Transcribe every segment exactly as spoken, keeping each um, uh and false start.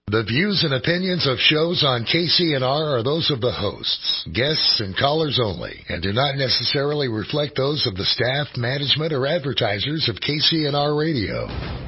The views and opinions of shows on K C N R are those of the hosts, guests, and callers only, and do not necessarily reflect those of the staff, management, or advertisers of K C N R Radio.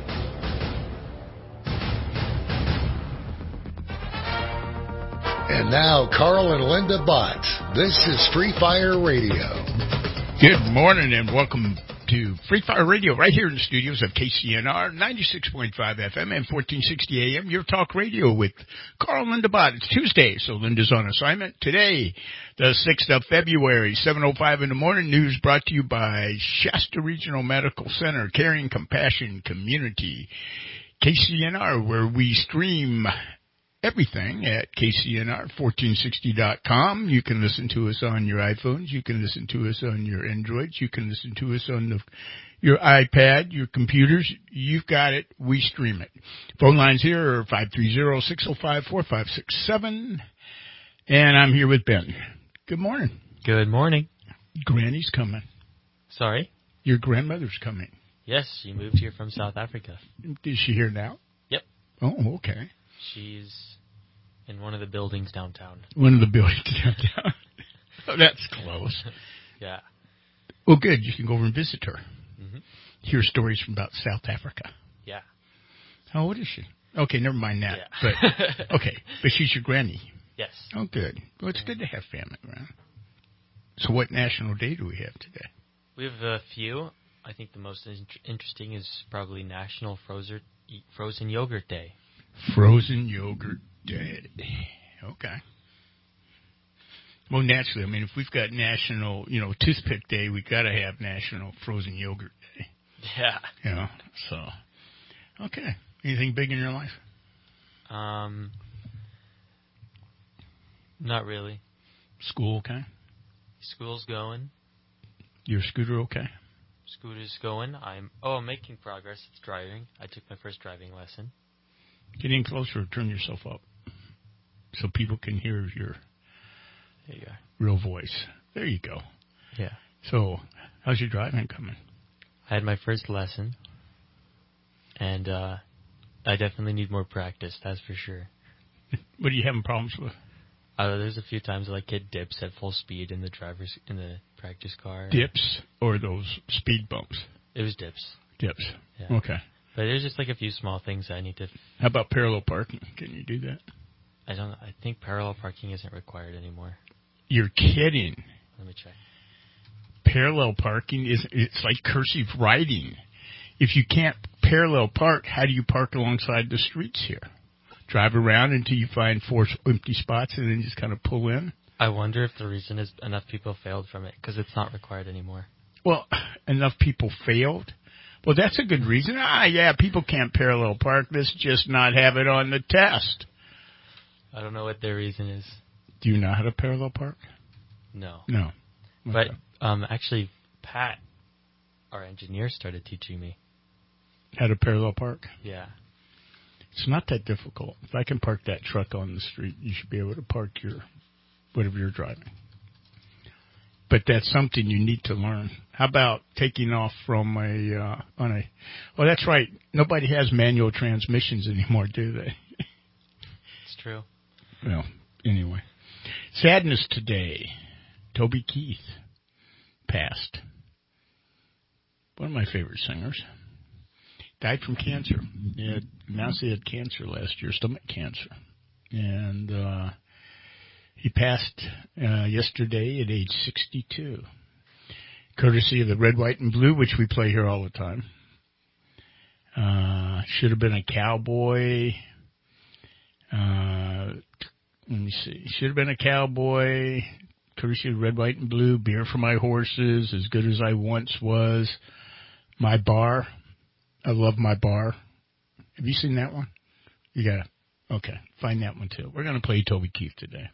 And now, Carl and Linda Bott. This is Free Fire Radio. Good morning and welcome to Free Fire Radio right here in the studios of K C N R, ninety-six point five F M and fourteen sixty A M, your talk radio with Carl and Linda Bott. It's Tuesday, so Linda's on assignment. Today, the sixth of February, seven oh five in the morning. News brought to you by Shasta Regional Medical Center, Caring Compassion Community. K C N R, where we stream everything at K C N R fourteen sixty dot com. You can listen to us on your iPhones. You can listen to us on your Androids. You can listen to us on the, your iPad, your computers. You've got it. We stream it. Phone lines here are five three zero, six oh five, four five six seven. And I'm here with Ben. Good morning. Good morning. Granny's coming. Sorry? Your grandmother's coming. Yes, she moved here from South Africa. Is she here now? Yep. Oh, okay. She's in one of the buildings downtown. One of the buildings downtown. Oh, that's close. Yeah. Well, good. You can go over and visit her. Mm-hmm. Hear stories from about South Africa. Yeah. How old is she? Okay, never mind that. Yeah. But okay, but she's your granny. Yes. Oh, good. Well, it's good to have family around. So what national day do we have today? We have a few. I think the most in- interesting is probably National Frozen Frozen Yogurt Day. Frozen Yogurt Day. Okay. Well, naturally, I mean, if we've got National, you know, Toothpick Day, we've got to have National Frozen Yogurt Day. Yeah. You know, so, okay. Anything big in your life? Um, not really. School okay? School's going. Your scooter okay? Scooter's going. I'm, oh, I'm making progress. It's driving. I took my first driving lesson. Get in closer, turn yourself up so people can hear your there you go. real voice. There you go. Yeah. So, how's your driving coming? I had my first lesson, and uh, I definitely need more practice, that's for sure. What are you having problems with? Uh, there's a few times I like hit dips at full speed in the driver's in the practice car. Dips or those speed bumps? It was dips. Dips. Yeah. Okay. But there's just like a few small things I need to. F- How about parallel parking? Can you do that? I don't. I think parallel parking isn't required anymore. You're kidding. Let me check. Parallel parking is it's like cursive writing. If you can't parallel park, how do you park alongside the streets here? Drive around until you find four empty spots and then just kind of pull in? I wonder if the reason is enough people failed from it because it's not required anymore. Well, enough people failed? Well, that's a good reason. Ah, yeah, people can't parallel park. Let's just not have it on the test. I don't know what their reason is. Do you know how to parallel park? No. No. Okay. But um, actually, Pat, our engineer, started teaching me. How to parallel park? Yeah. It's not that difficult. If I can park that truck on the street, you should be able to park your whatever you're driving. But that's something you need to learn. How about taking off from a uh, on a? Well, that's right. Nobody has manual transmissions anymore, do they? It's true. Well, anyway, sadness today. Toby Keith passed. One of my favorite singers. Died from cancer. He had announced he had cancer last year, stomach cancer, and uh, he passed uh, yesterday at age sixty-two. Courtesy of the Red, White, and Blue, which we play here all the time. Uh, should have been a cowboy. Uh, let me see. Should have been a cowboy. Courtesy of Red, White, and Blue. Beer for my horses. As good as I once was. My bar. I love my bar. Have you seen that one? You gotta. Okay, find that one too. We're gonna play Toby Keith today.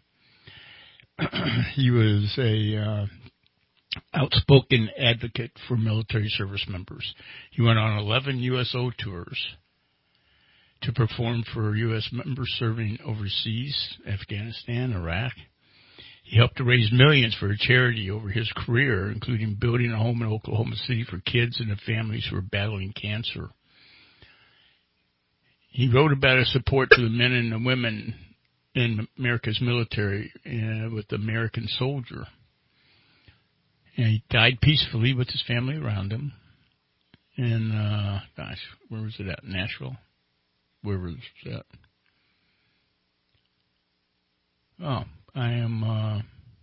He was a uh, outspoken advocate for military service members. He went on eleven U S O tours to perform for U S members serving overseas, Afghanistan, Iraq. He helped to raise millions for a charity over his career, including building a home in Oklahoma City for kids and the families who are battling cancer. he wrote about his support to the men and the women in America's military uh, with the American soldier. And he died peacefully with his family around him. In, uh, gosh, where was it at? Nashville? Where was that? Oh, I am, uh,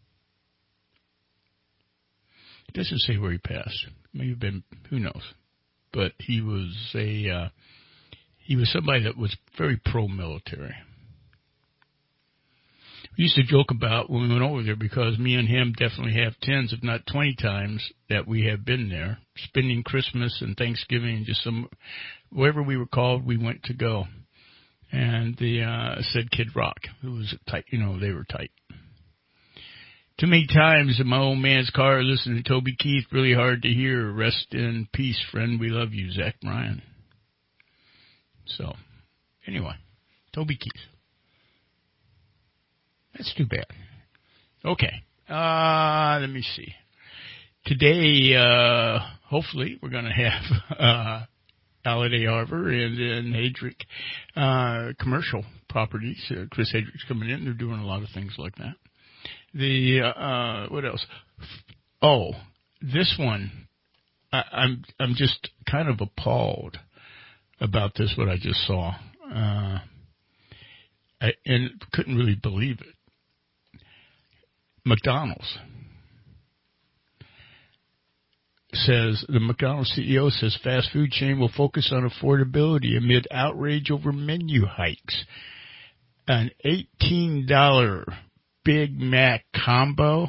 it doesn't say where he passed. May have been, who knows. But he was a, uh, he was somebody that was very pro-military. We used to joke about when we went over there because me and him definitely have tens, if not twenty times that we have been there, spending Christmas and Thanksgiving and just some, wherever we were called, we went to go. And the, uh, said Kid Rock, who was tight, you know, they were tight. Too many times in my old man's car listening to Toby Keith, really hard to hear. Rest in peace, friend. We love you, Zach Bryan. So, anyway, Toby Keith. That's too bad. Okay. Uh, let me see. Today, uh, hopefully, we're going to have uh, Holiday Harbor and, and Hedrick uh, commercial properties. Uh, Chris Hedrick's coming in. They're doing a lot of things like that. The uh, what else? Oh, this one. I, I'm I'm just kind of appalled about this. What I just saw, uh, I, and couldn't really believe it. McDonald's says, the McDonald's C E O says fast food chain will focus on affordability amid outrage over menu hikes. An eighteen dollars Big Mac combo,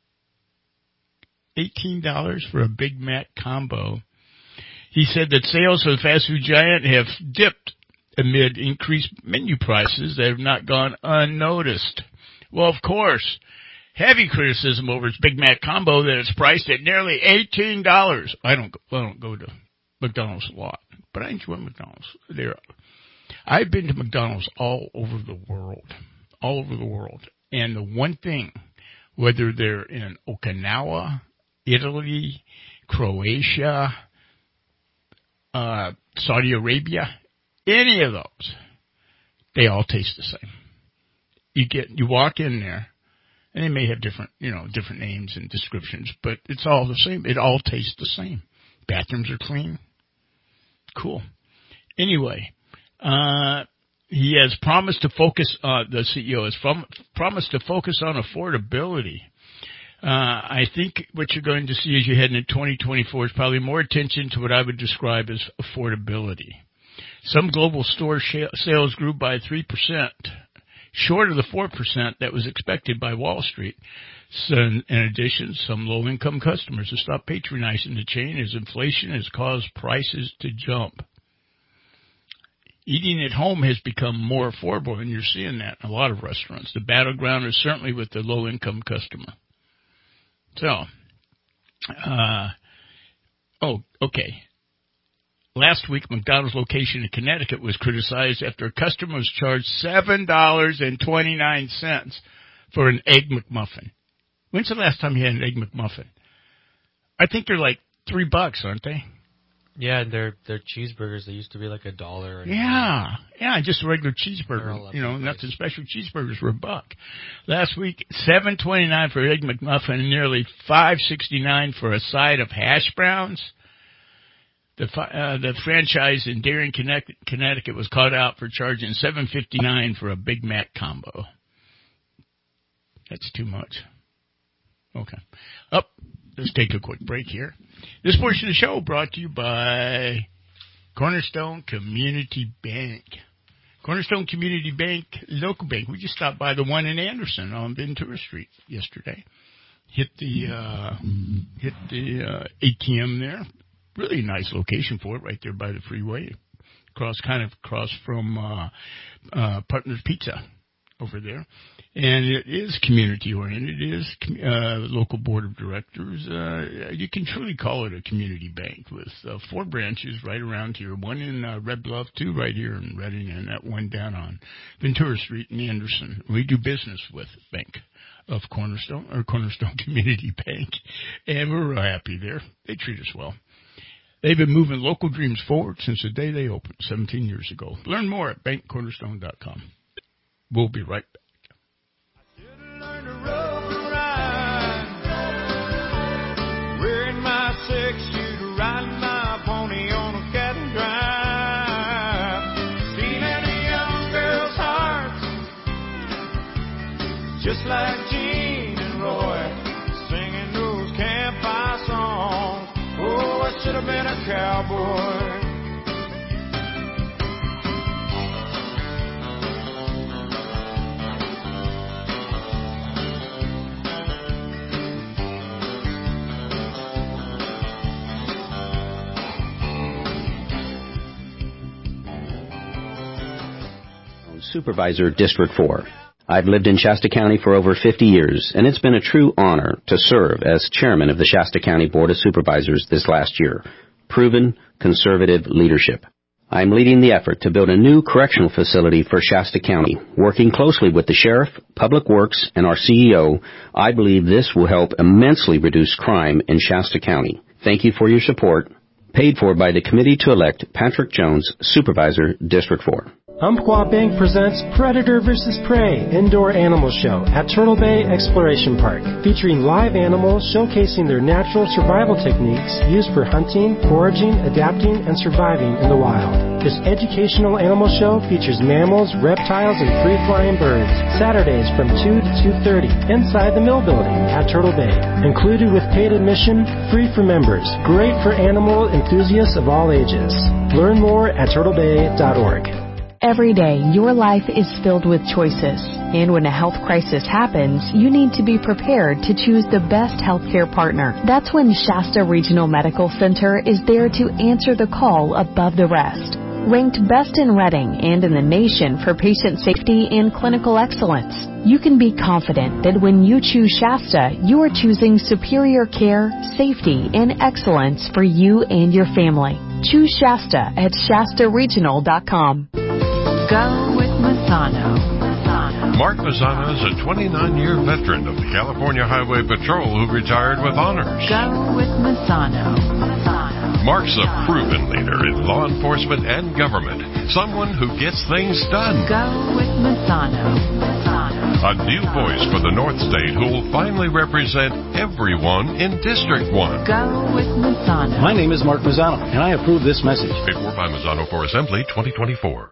eighteen dollars for a Big Mac combo. He said that sales of the fast food giant have dipped amid increased menu prices that have not gone unnoticed. Well, of course. Heavy criticism over its Big Mac combo that it's priced at nearly eighteen dollars. I don't, I don't go to McDonald's a lot, but I enjoy McDonald's. There, I've been to McDonald's all over the world, all over the world. And the one thing, whether they're in Okinawa, Italy, Croatia, uh, Saudi Arabia, any of those, they all taste the same. You get, you walk in there. And they may have different, you know, different names and descriptions, but it's all the same. It all tastes the same. Bathrooms are clean. Cool. Anyway, uh, he has promised to focus, uh, the C E O has from, promised to focus on affordability. Uh, I think what you're going to see as you head into twenty twenty-four is probably more attention to what I would describe as affordability. Some global store sh- sales grew by three percent. Short of the four percent that was expected by Wall Street. So in addition, some low-income customers have stopped patronizing the chain as inflation has caused prices to jump. Eating at home has become more affordable, and you're seeing that in a lot of restaurants. The battleground is certainly with the low-income customer. So, uh, oh, okay. Last week, McDonald's location in Connecticut was criticized after a customer was charged seven dollars and twenty-nine cents for an Egg McMuffin. When's the last time you had an Egg McMuffin? I think they're like three bucks, aren't they? Yeah, they're they're cheeseburgers. They used to be like a dollar. Yeah, yeah, just a regular cheeseburger. You know, nothing special. Cheeseburgers were a buck. Last week, seven twenty-nine for Egg McMuffin and nearly five sixty-nine for a side of hash browns. The uh, the franchise in Darien, Connecticut was caught out for charging seven fifty-nine for a Big Mac combo. That's too much. Okay. Up. Oh, let's take a quick break here. This portion of the show brought to you by Cornerstone Community Bank. Cornerstone Community Bank, local bank. We just stopped by the one in Anderson on Ventura Street yesterday. Hit the uh, hit the uh, A T M there. Really nice location for it, right there by the freeway, across kind of across from uh, uh, Partners Pizza over there. And it is community oriented. It is uh, local board of directors. Uh, you can truly call it a community bank with uh, four branches right around here. One in uh, Red Bluff, two right here in Reading, and that one down on Ventura Street in Anderson. We do business with Bank of Cornerstone or Cornerstone Community Bank, and we're happy there. They treat us well. They've been moving local dreams forward since the day they opened seventeen years ago. Learn more at bank cornerstone dot com. We'll be right back. Wearing my six-suit, riding my pony on a cattle drive, stealing a young girl's hearts, just like Gene and Roy, singing those campfire songs. Oh, I should have been a cowboy. Supervisor, District four. I've lived in Shasta County for over fifty years, and it's been a true honor to serve as chairman of the Shasta County Board of Supervisors this last year. Proven conservative leadership. I'm leading the effort to build a new correctional facility for Shasta County. Working closely with the sheriff, Public Works, and our C E O, I believe this will help immensely reduce crime in Shasta County. Thank you for your support. Paid for by the committee to elect Patrick Jones, Supervisor, District four. Umpqua Bank presents Predator versus. Prey Indoor Animal Show at Turtle Bay Exploration Park, featuring live animals showcasing their natural survival techniques used for hunting, foraging, adapting, and surviving in the wild. This educational animal show features mammals, reptiles, and free-flying birds. Saturdays from two to two thirty inside the Mill Building at Turtle Bay. Included with paid admission, free for members. Great for animal enthusiasts of all ages. Learn more at turtle bay dot org. Every day, your life is filled with choices. And when a health crisis happens, you need to be prepared to choose the best healthcare partner. That's when Shasta Regional Medical Center is there to answer the call above the rest. Ranked best in Reading and in the nation for patient safety and clinical excellence, you can be confident that when you choose Shasta, you are choosing superior care, safety, and excellence for you and your family. Choose Shasta at shasta regional dot com. Go with Mazzano. Mark Mazzano is a twenty-nine-year veteran of the California Highway Patrol who retired with honors. Go with Mazzano. Mark's a proven leader in law enforcement and government, someone who gets things done. Go with Mazzano. A new voice for the North State who will finally represent everyone in District one. Go with Mazzano. My name is Mark Mazzano, and I approve this message. Paid for by Mazzano for Assembly twenty twenty-four.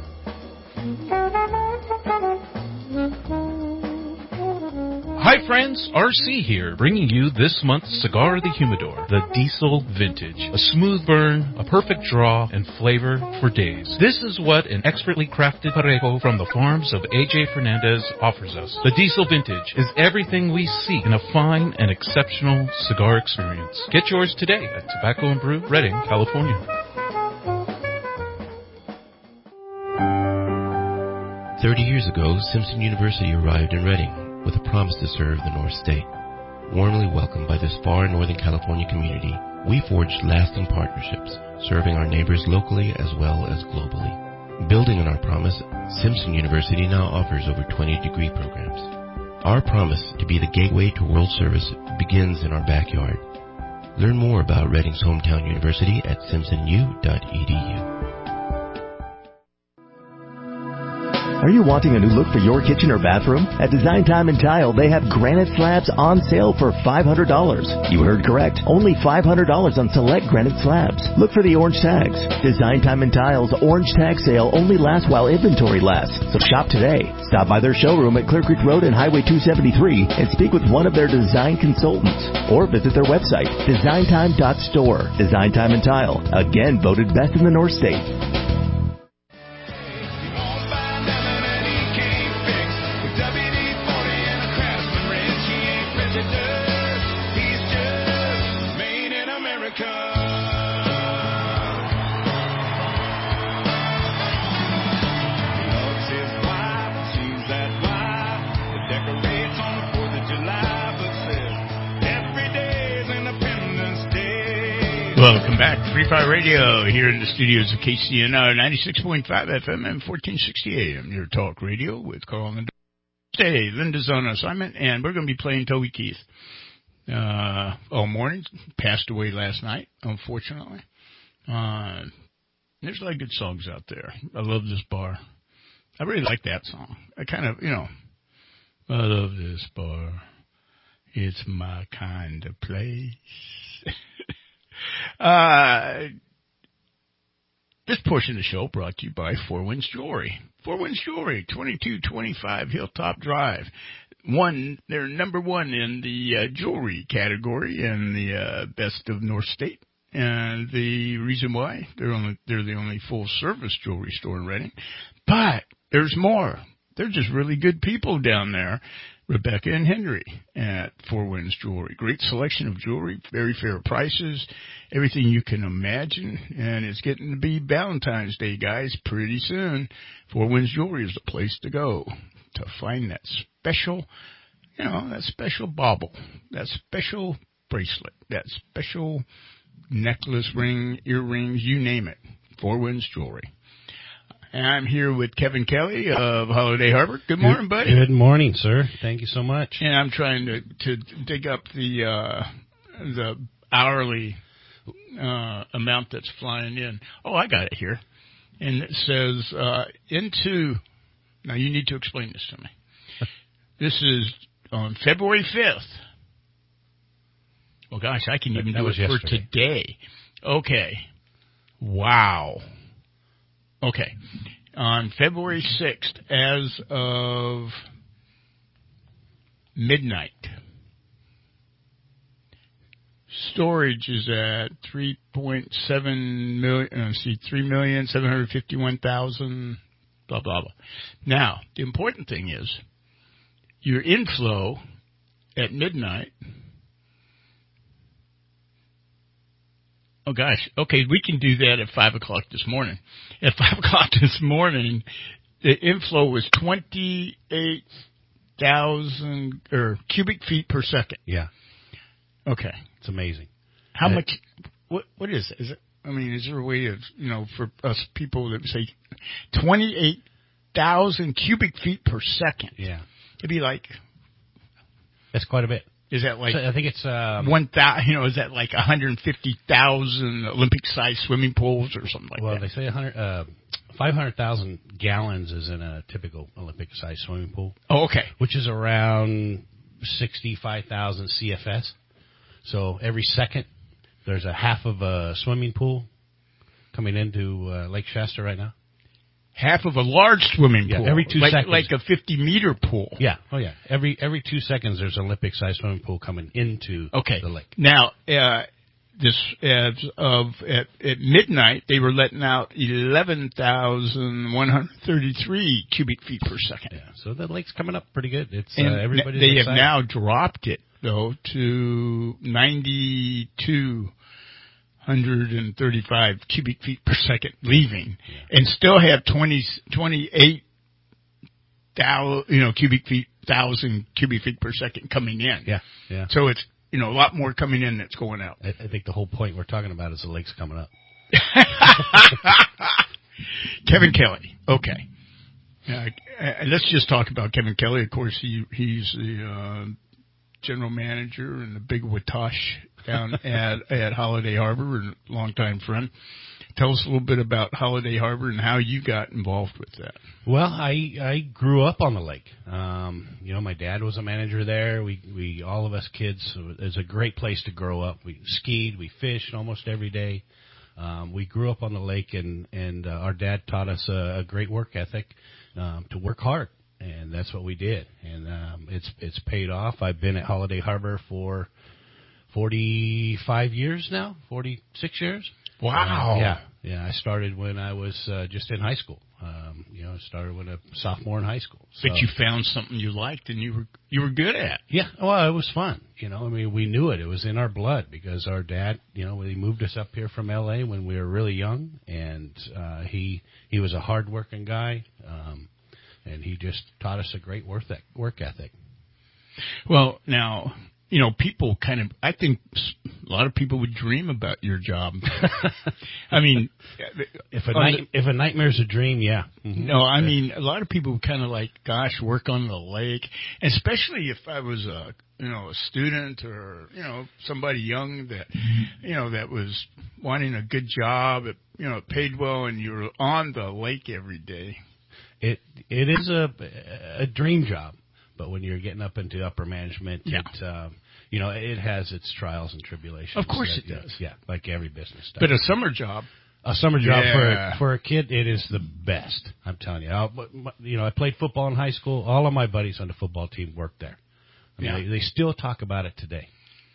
Hi friends, R C here, bringing you this month's Cigar of the Humidor, the Diesel Vintage. A smooth burn, a perfect draw, and flavor for days. This is what an expertly crafted Parejo from the farms of A J Fernandez offers us. The Diesel Vintage is everything we seek in a fine and exceptional cigar experience. Get yours today at Tobacco and Brew, Redding, California. Thirty years ago, Simpson University arrived in Reading with a promise to serve the North State. Warmly welcomed by this far Northern California community, we forged lasting partnerships, serving our neighbors locally as well as globally. Building on our promise, Simpson University now offers over twenty degree programs. Our promise to be the gateway to world service begins in our backyard. Learn more about Reading's hometown university at simpson u dot e d u. Are you wanting a new look for your kitchen or bathroom? At Design Time and Tile, they have granite slabs on sale for five hundred dollars. You heard correct. Only five hundred dollars on select granite slabs. Look for the orange tags. Design Time and Tile's orange tag sale only lasts while inventory lasts. So shop today. Stop by their showroom at Clear Creek Road and Highway two seventy-three and speak with one of their design consultants. Or visit their website, design time dot store. Design Time and Tile, again voted best in the North State. Welcome back to Free Fire Radio here in the studios of K C N R ninety-six point five F M and fourteen sixty A M. Your talk radio with Carl and Hey, Linda's on assignment, and we're going to be playing Toby Keith uh, all morning. Passed away last night, unfortunately. Uh, there's a lot of good songs out there. I love this bar. I really like that song. I kind of, you know, I love this bar. It's my kind of place. uh, this portion of the show brought to you by Four Winds Jewelry. Four Winds Jewelry, twenty-two twenty-five Hilltop Drive. One, they're number one in the uh, jewelry category in the uh, best of North State. And the reason why, they're only they're the only full-service jewelry store in Reading. But there's more. They're just really good people down there. Rebecca and Henry at Four Winds Jewelry. Great selection of jewelry, very fair prices, everything you can imagine. And it's getting to be Valentine's Day, guys, pretty soon. Four Winds Jewelry is the place to go to find that special, you know, that special bauble, that special bracelet, that special necklace, ring, earrings, you name it. Four Winds Jewelry. And I'm here with Kevin Kelly of Holiday Harbor. Good morning, good, buddy. Good morning, sir. Thank you so much. And I'm trying to, to dig up the uh, the hourly uh, amount that's flying in. Oh, I got it here. And it says, uh, into, now you need to explain this to me. This is on February fifth. Well, gosh, I can even that do was it for yesterday. today. Okay. Wow. Okay. On February sixth, as of midnight, storage is at three point seven million, uh, see, three million seven hundred fifty-one thousand, blah, blah, blah. Now, the important thing is your inflow at midnight. Oh, gosh. Okay, we can do that at five o'clock this morning. At five o'clock this morning, the inflow was twenty-eight thousand or cubic feet per second. Yeah. Okay. It's amazing. How and much, what, what is it? Is it? I mean, is there a way of, you know, for us people that say twenty-eight thousand cubic feet per second? Yeah. It'd be like. That's quite a bit. Is that like? So I think it's um, one thousand. You know, is that like one hundred fifty thousand Olympic-sized swimming pools or something like well, that? Well, they say one hundred, uh, five hundred thousand gallons is in a typical Olympic-sized swimming pool. Oh, okay. Which is around sixty-five thousand C F S. So every second, there's a half of a swimming pool coming into uh, Lake Shasta right now. Half of a large swimming yeah, pool. Every two like, seconds. Like a fifty-meter pool. Yeah. Oh, yeah. Every every two seconds, there's an Olympic-sized swimming pool coming into okay. the lake. Now, uh, this as of at, at midnight, they were letting out eleven thousand one hundred thirty-three cubic feet per second. Yeah. So the lake's coming up pretty good. It's and uh, everybody's they excited. have now dropped it though to ninety-two. one hundred thirty-five cubic feet per second leaving, yeah. and still have twenty, twenty-eight thousand, you know, cubic feet, thousand cubic feet per second coming in. Yeah, yeah. So it's, you know, a lot more coming in that's going out. I, I think the whole point we're talking about is the lake's coming up. Kevin Kelly. Okay. Uh, let's just talk about Kevin Kelly. Of course, he he's the uh, general manager and the big Watosh down at, at Holiday Harbor, and a longtime friend. Tell us a little bit about Holiday Harbor and how you got involved with that. Well, I I grew up on the lake. Um, you know, my dad was a manager there. We we all of us kids. It was a great place to grow up. We skied, we fished almost every day. Um, we grew up on the lake, and and uh, our dad taught us a, a great work ethic, um, to work hard, and that's what we did. And um, it's it's paid off. I've been at Holiday Harbor for forty-five years now, forty-six years. Wow. Uh, yeah, yeah. I started when I was uh, just in high school. Um, you know, I started when a sophomore in high school. So. But you found something you liked and you were you were good at. Yeah, well, it was fun. You know, I mean, we knew it. It was in our blood because our dad, you know, he moved us up here from L A when we were really young, and uh, he he was a hardworking guy, um, and he just taught us a great work work ethic. Well, now, you know, people kind of, I think a lot of people would dream about your job. I mean, if a night, the, if a nightmare's a dream, yeah. Mm-hmm. No, I mean, a lot of people would kind of like, gosh, work on the lake, especially if I was a, you know, a student or, you know, somebody young that, you know, that was wanting a good job, it, you know, it paid well, and you were on the lake every day. It it is a a dream job, but when you're getting up into upper management, yeah. it um, you know, it has its trials and tribulations. Of course that, it does. Yeah, like every business does. But a summer job. A summer job yeah. for a, for a kid, it is the best. I'm telling you. I'll, you know, I played football in high school. All of my buddies on the football team worked there. I mean, yeah. they, they still talk about it today.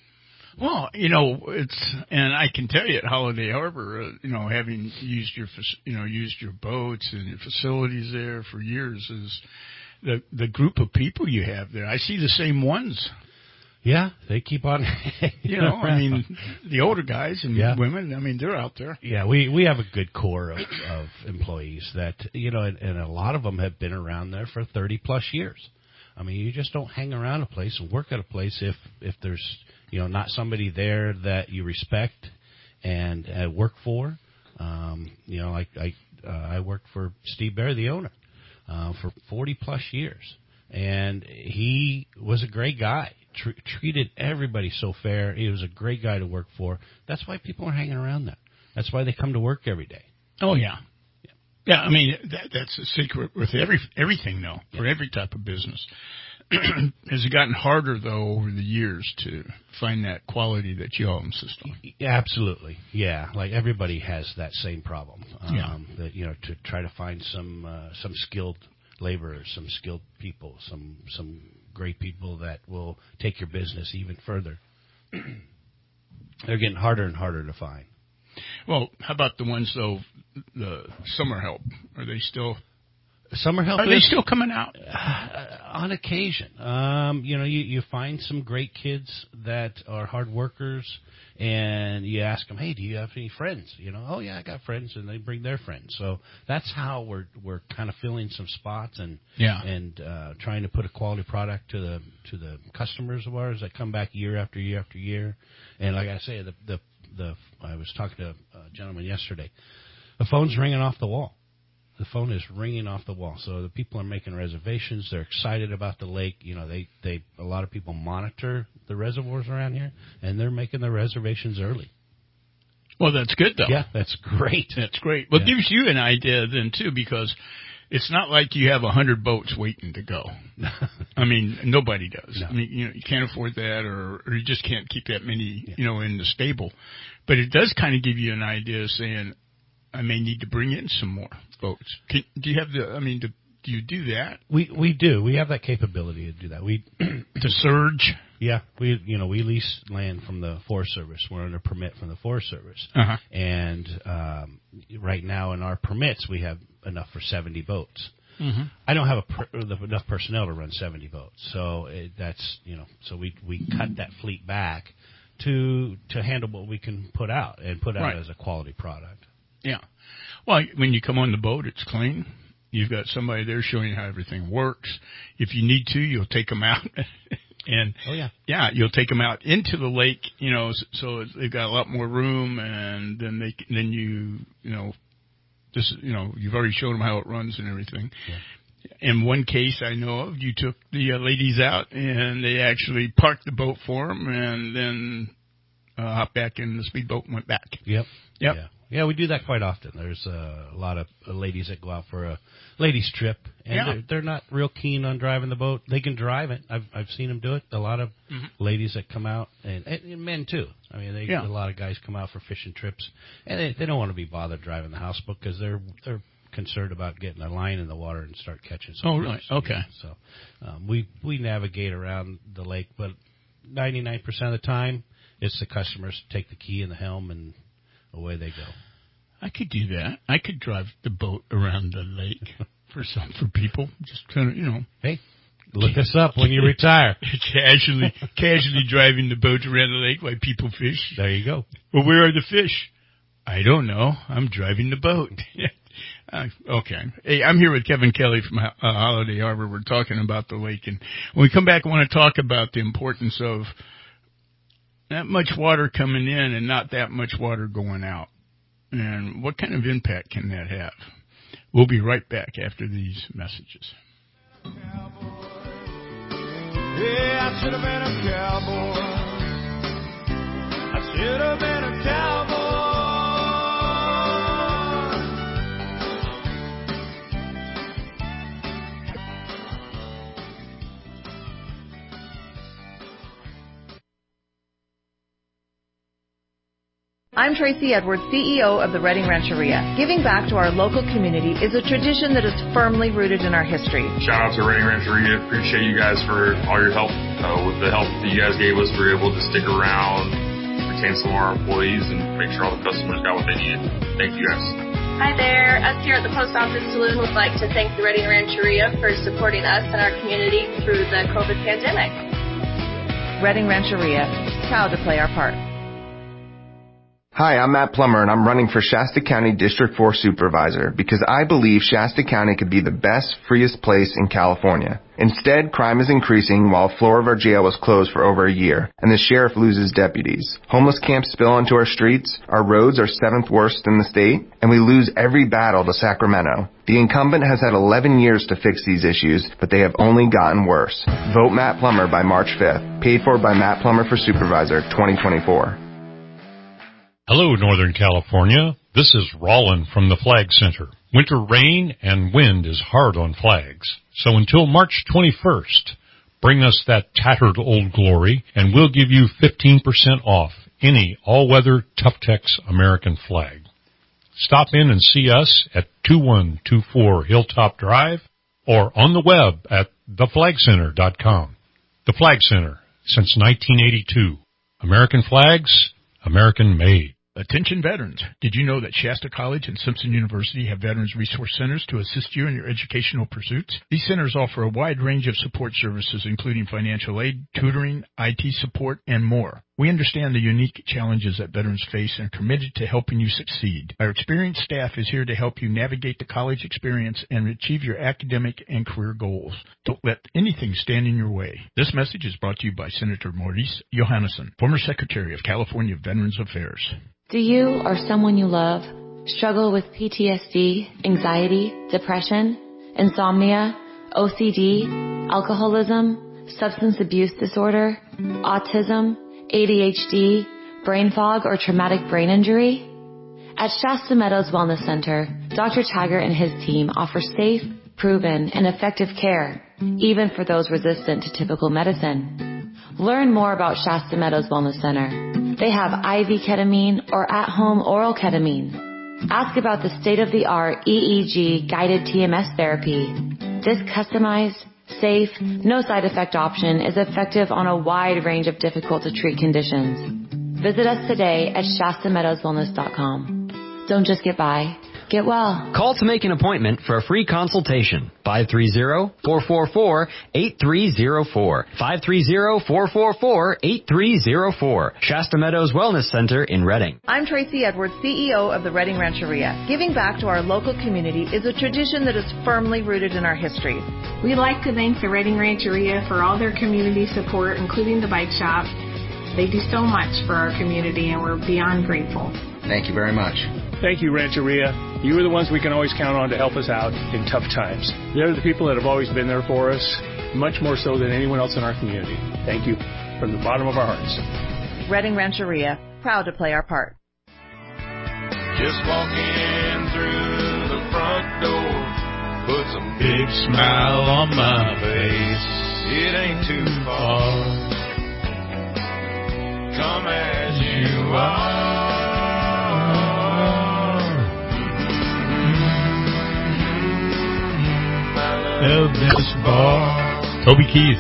Well, you know, it's, and I can tell you at Holiday Harbor, uh, you know, having used your, you know, used your boats and your facilities there for years, is the the group of people you have there. I see the same ones. Yeah, they keep on. You know, I mean, the older guys and yeah. women, I mean, they're out there. Yeah, we, we have a good core of, of employees that, you know, and, and a lot of them have been around there for thirty plus years. I mean, you just don't hang around a place and work at a place if, if there's, you know, not somebody there that you respect and uh, work for. Um, you know, like I, uh, I worked for Steve Bear, the owner, uh, for forty plus years. And he was a great guy, Tr- treated everybody so fair. He was a great guy to work for. That's why people are hanging around there. That's why they come to work every day. Oh, yeah. Yeah, yeah I mean, that, that's a secret with every everything, though, yeah. for every type of business. Has it gotten harder, though, over the years to find that quality that you all insist on? Yeah, absolutely. Yeah, like everybody has that same problem. Um, yeah. That, you know, to try to find some uh, some skilled laborers, some skilled people, some some great people that will take your business even further. They're getting harder and harder to find. Well, how about the ones, though, the summer help? Are they still... Summer help? Are they still coming out? Uh, on occasion. Um, you know, you, you find some great kids that are hard workers, and you ask them, hey, do you have any friends? You know, oh, yeah, I got friends, and they bring their friends. So that's how we're we're kind of filling some spots and yeah. and uh, trying to put a quality product to the to the customers of ours that come back year after year after year. And like I say, the the, the I was talking to a gentleman yesterday. The phone's ringing off the wall. The phone is ringing off the wall. So the people are making reservations. They're excited about the lake. You know, they, they a lot of people monitor the reservoirs around here, and they're making their reservations early. Well, that's good, though. Yeah, that's great. That's great. Well, yeah. it gives you an idea then, too, because it's not like you have a hundred boats waiting to go. I mean, nobody does. No. I mean, you know, you can't afford that, or, or you just can't keep that many, yeah. you know, in the stable. But it does kind of give you an idea of saying, I may need to bring in some more boats. Can, do you have the, I mean, do, do you do that? We we do. We have that capability to do that. We To surge? Yeah. We, you know, we lease land from the Forest Service. We're under permit from the Forest Service. Uh-huh. And um, right now in our permits, we have enough for seventy boats. Mm-hmm. I don't have a per, enough personnel to run seventy boats. So it, that's, you know, so we we cut that fleet back to to handle what we can put out and put out right. as a quality product. Yeah. Well, when you come on the boat, it's clean. You've got somebody there showing you how everything works. If you need to, you'll take them out. and oh, yeah. Yeah, you'll take them out into the lake, you know, so they've got a lot more room, and then they then you, you know, this, you know, you've already shown them how it runs and everything. Yeah. In one case I know of, you took the uh, ladies out, and they actually parked the boat for them, and then uh, hopped back in the speedboat and went back. Yep. Yep. Yeah. Yeah, we do that quite often. There's uh, a lot of uh, ladies that go out for a ladies' trip, and yeah. they're, they're not real keen on driving the boat. They can drive it. I've I've seen them do it. A lot of mm-hmm. ladies that come out, and, and, and men too. I mean, they, yeah. a lot of guys come out for fishing trips, and they, they don't want to be bothered driving the houseboat because they're they're concerned about getting a line in the water and start catching some Oh, fish. really? Okay. So um, we we navigate around the lake, but ninety-nine percent of the time, it's the customers take the key and the helm, and away they go. I could do that. I could drive the boat around the lake for some for people. Just kind of, you know. Hey, look us up when you retire. casually, casually driving the boat around the lake while people fish. There you go. Well, where are the fish? I don't know. I'm driving the boat. uh, okay. Hey, I'm here with Kevin Kelly from uh, Holiday Harbor. We're talking about the lake, and when we come back, I want to talk about the importance of that much water coming in and not that much water going out. And what kind of impact can that have? We'll be right back after these messages. Yeah, I should have been a cowboy. I should have been a cowboy. I'm Tracy Edwards, C E O of the Redding Rancheria. Giving back to our local community is a tradition that is firmly rooted in our history. Shout out to Redding Rancheria. Appreciate you guys for all your help. Uh, with the help that you guys gave us, we were able to stick around, retain some of our employees, and make sure all the customers got what they needed. Thank you guys. Hi there. Us here at the Post Office Saloon would like to thank the Redding Rancheria for supporting us and our community through the COVID pandemic. Redding Rancheria, proud to play our part. Hi, I'm Matt Plummer, and I'm running for Shasta County District four Supervisor because I believe Shasta County could be the best, freest place in California. Instead, crime is increasing while a floor of our jail was closed for over a year, and the sheriff loses deputies. Homeless camps spill onto our streets, our roads are seventh worst in the state, and we lose every battle to Sacramento. The incumbent has had eleven years to fix these issues, but they have only gotten worse. Vote Matt Plummer by March fifth. Paid for by Matt Plummer for Supervisor twenty twenty-four. Hello, Northern California. This is Rollin from the Flag Center. Winter rain and wind is hard on flags. So until March twenty-first, bring us that tattered old glory, and we'll give you fifteen percent off any all-weather Tuftex American flag. Stop in and see us at two one two four Hilltop Drive or on the web at the flag center dot com. The Flag Center, since nineteen eighty-two. American flags, American made. Attention veterans. Did you know that Shasta College and Simpson University have Veterans Resource Centers to assist you in your educational pursuits? These centers offer a wide range of support services, including financial aid, tutoring, I T support, and more. We understand the unique challenges that veterans face and are committed to helping you succeed. Our experienced staff is here to help you navigate the college experience and achieve your academic and career goals. Don't let anything stand in your way. This message is brought to you by Senator Maurice Johannesson, former Secretary of California Veterans Affairs. Do you or someone you love struggle with P T S D, anxiety, depression, insomnia, O C D, alcoholism, substance abuse disorder, autism, A D H D, brain fog, or traumatic brain injury? At Shasta Meadows Wellness Center, Doctor Taggart and his team offer safe, proven, and effective care, even for those resistant to typical medicine. Learn more about Shasta Meadows Wellness Center. They have I V ketamine or at-home oral ketamine. Ask about the state-of-the-art E E G guided T M S therapy. This customized, safe, no side effect option is effective on a wide range of difficult to treat conditions. Visit us today at Shasta Meadows Wellness dot com. Don't just get by, get well. Call to make an appointment for a free consultation. five three zero, four four four, eight three zero four. five three zero, four four four, eight three zero four. Shasta Meadows Wellness Center in Redding. I'm Tracy Edwards, C E O of the Redding Rancheria. Giving back to our local community is a tradition that is firmly rooted in our history. We'd like to thank the Redding Rancheria for all their community support, including the bike shop. They do so much for our community, and we're beyond grateful. Thank you very much. Thank you, Rancheria. You are the ones we can always count on to help us out in tough times. They're the people that have always been there for us, much more so than anyone else in our community. Thank you from the bottom of our hearts. Redding Rancheria, proud to play our part. Just walking through the front door puts a Big smile on my face. It ain't too far. Come as you are. Of this bar. Toby Keith,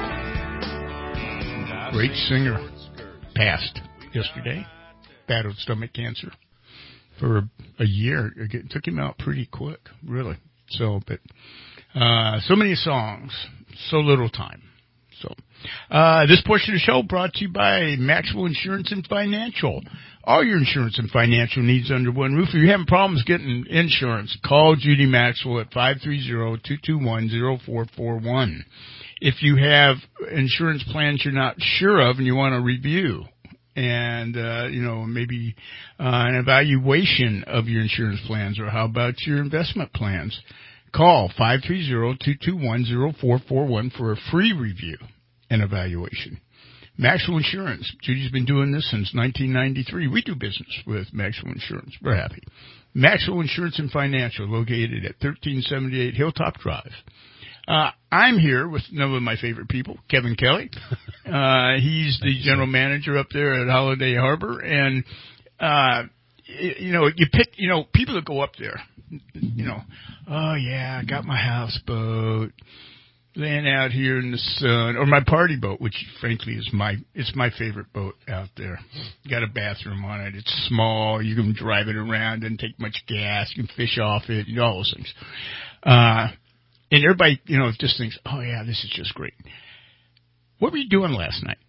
great singer, passed yesterday. Battled stomach cancer for a year. It took him out pretty quick, really. So, but uh, so many songs, so little time. So, uh, this portion of the show brought to you by Maxwell Insurance and Financial. All your insurance and financial needs under one roof. If you're having problems getting insurance, call Judy Maxwell at five three zero, two two one, zero four four one. If you have insurance plans you're not sure of and you want a review, and, uh, you know, maybe uh, an evaluation of your insurance plans, or how about your investment plans? Call five three zero, two two one, zero four four one for a free review and evaluation. Maxwell Insurance. Judy's been doing this since nineteen ninety-three. We do business with Maxwell Insurance. We're happy. Maxwell Insurance and Financial, located at thirteen seventy-eight Hilltop Drive. Uh, I'm here with one of my favorite people, Kevin Kelly. Uh, he's the general manager up there at Holiday Harbor. And, uh, you know, you pick, you know, people that go up there, you know, oh yeah, I got my houseboat, laying out here in the sun, or my party boat, which frankly is my, it's my favorite boat out there. Got a bathroom on it. It's small. You can drive it around. Doesn't take much gas. You can fish off it. You know, all those things. Uh, And everybody, you know, just thinks, oh, yeah, this is just great. What were you doing last night?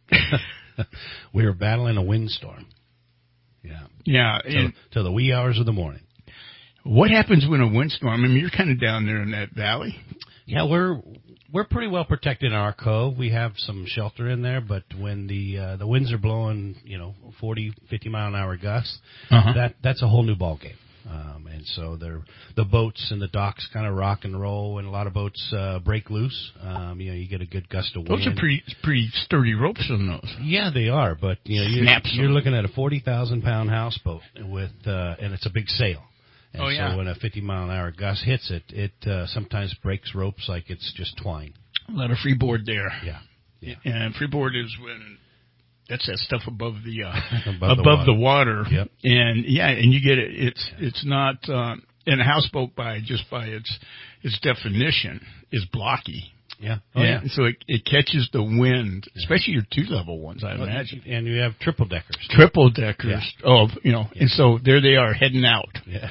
We were battling a windstorm. Yeah. Yeah. Till, till the wee hours of the morning. What happens when a windstorm? I mean, you're kind of down there in that valley. Yeah, we're we're pretty well protected in our cove. We have some shelter in there, but when the uh, the winds are blowing, you know, forty, fifty mile an hour gusts, uh-huh. that that's a whole new ball game. Um, and so they're, the boats and the docks kind of rock and roll, and a lot of boats uh, break loose. Um, you know, you get a good gust of wind. Those are pretty pretty sturdy ropes on those. Yeah, they are. But you know, you're, you're looking at a forty thousand pound houseboat with, uh, and it's a big sail. And oh yeah. So when a fifty mile an hour gust hits it, it uh, sometimes breaks ropes like it's just twine. A lot of freeboard there. Yeah. Yeah. And freeboard is when. That's that stuff above the uh, above, above the water, the water. Yep. And yeah, and you get it. It's yeah. it's not uh, and a houseboat by just by its its definition is blocky. Yeah. Oh, yeah. yeah. And so it, it catches the wind, especially your two level ones, I well, imagine. And you have triple deckers. Triple deckers. Yeah. Oh, you know, yeah. and so there they are heading out. Yeah.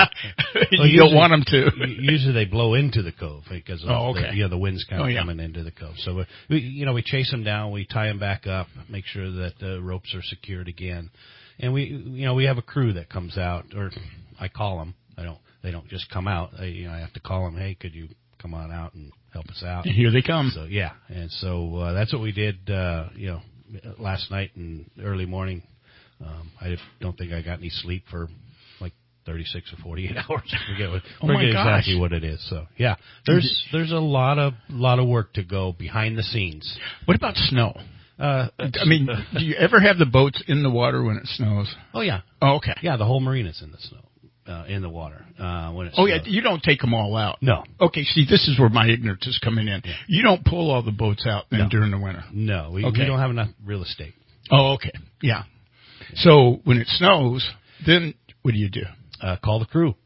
you well, usually, don't want them to. Usually they blow into the cove because of oh, okay. the, you know, the wind's kind of oh, yeah. coming into the cove. So we, you know, we chase them down, we tie them back up, make sure that the ropes are secured again, and we, you know, we have a crew that comes out, or I call them. I don't. They don't just come out. I, you know, I have to call them. Hey, could you come on out and help us out? And here they come. So yeah, and so uh, that's what we did. Uh, you know, last night and early morning. Um, I don't think I got any sleep for like thirty-six or forty-eight hours. I forget, what, oh forget my gosh. exactly what it is. So yeah, there's there's a lot of lot of work to go behind the scenes. What about snow? Uh, I mean, do you ever have the boats in the water when it snows? Oh yeah. Oh okay. Yeah, the whole marina's in the snow. Uh, in the water uh, when it's oh yeah, you don't take them all out. No. Okay, see, this is where my ignorance is coming in. Yeah. You don't pull all the boats out then no. during the winter. No, we, okay. we don't have enough real estate. Oh, okay, yeah. So when it snows, then what do you do? Uh, call the crew.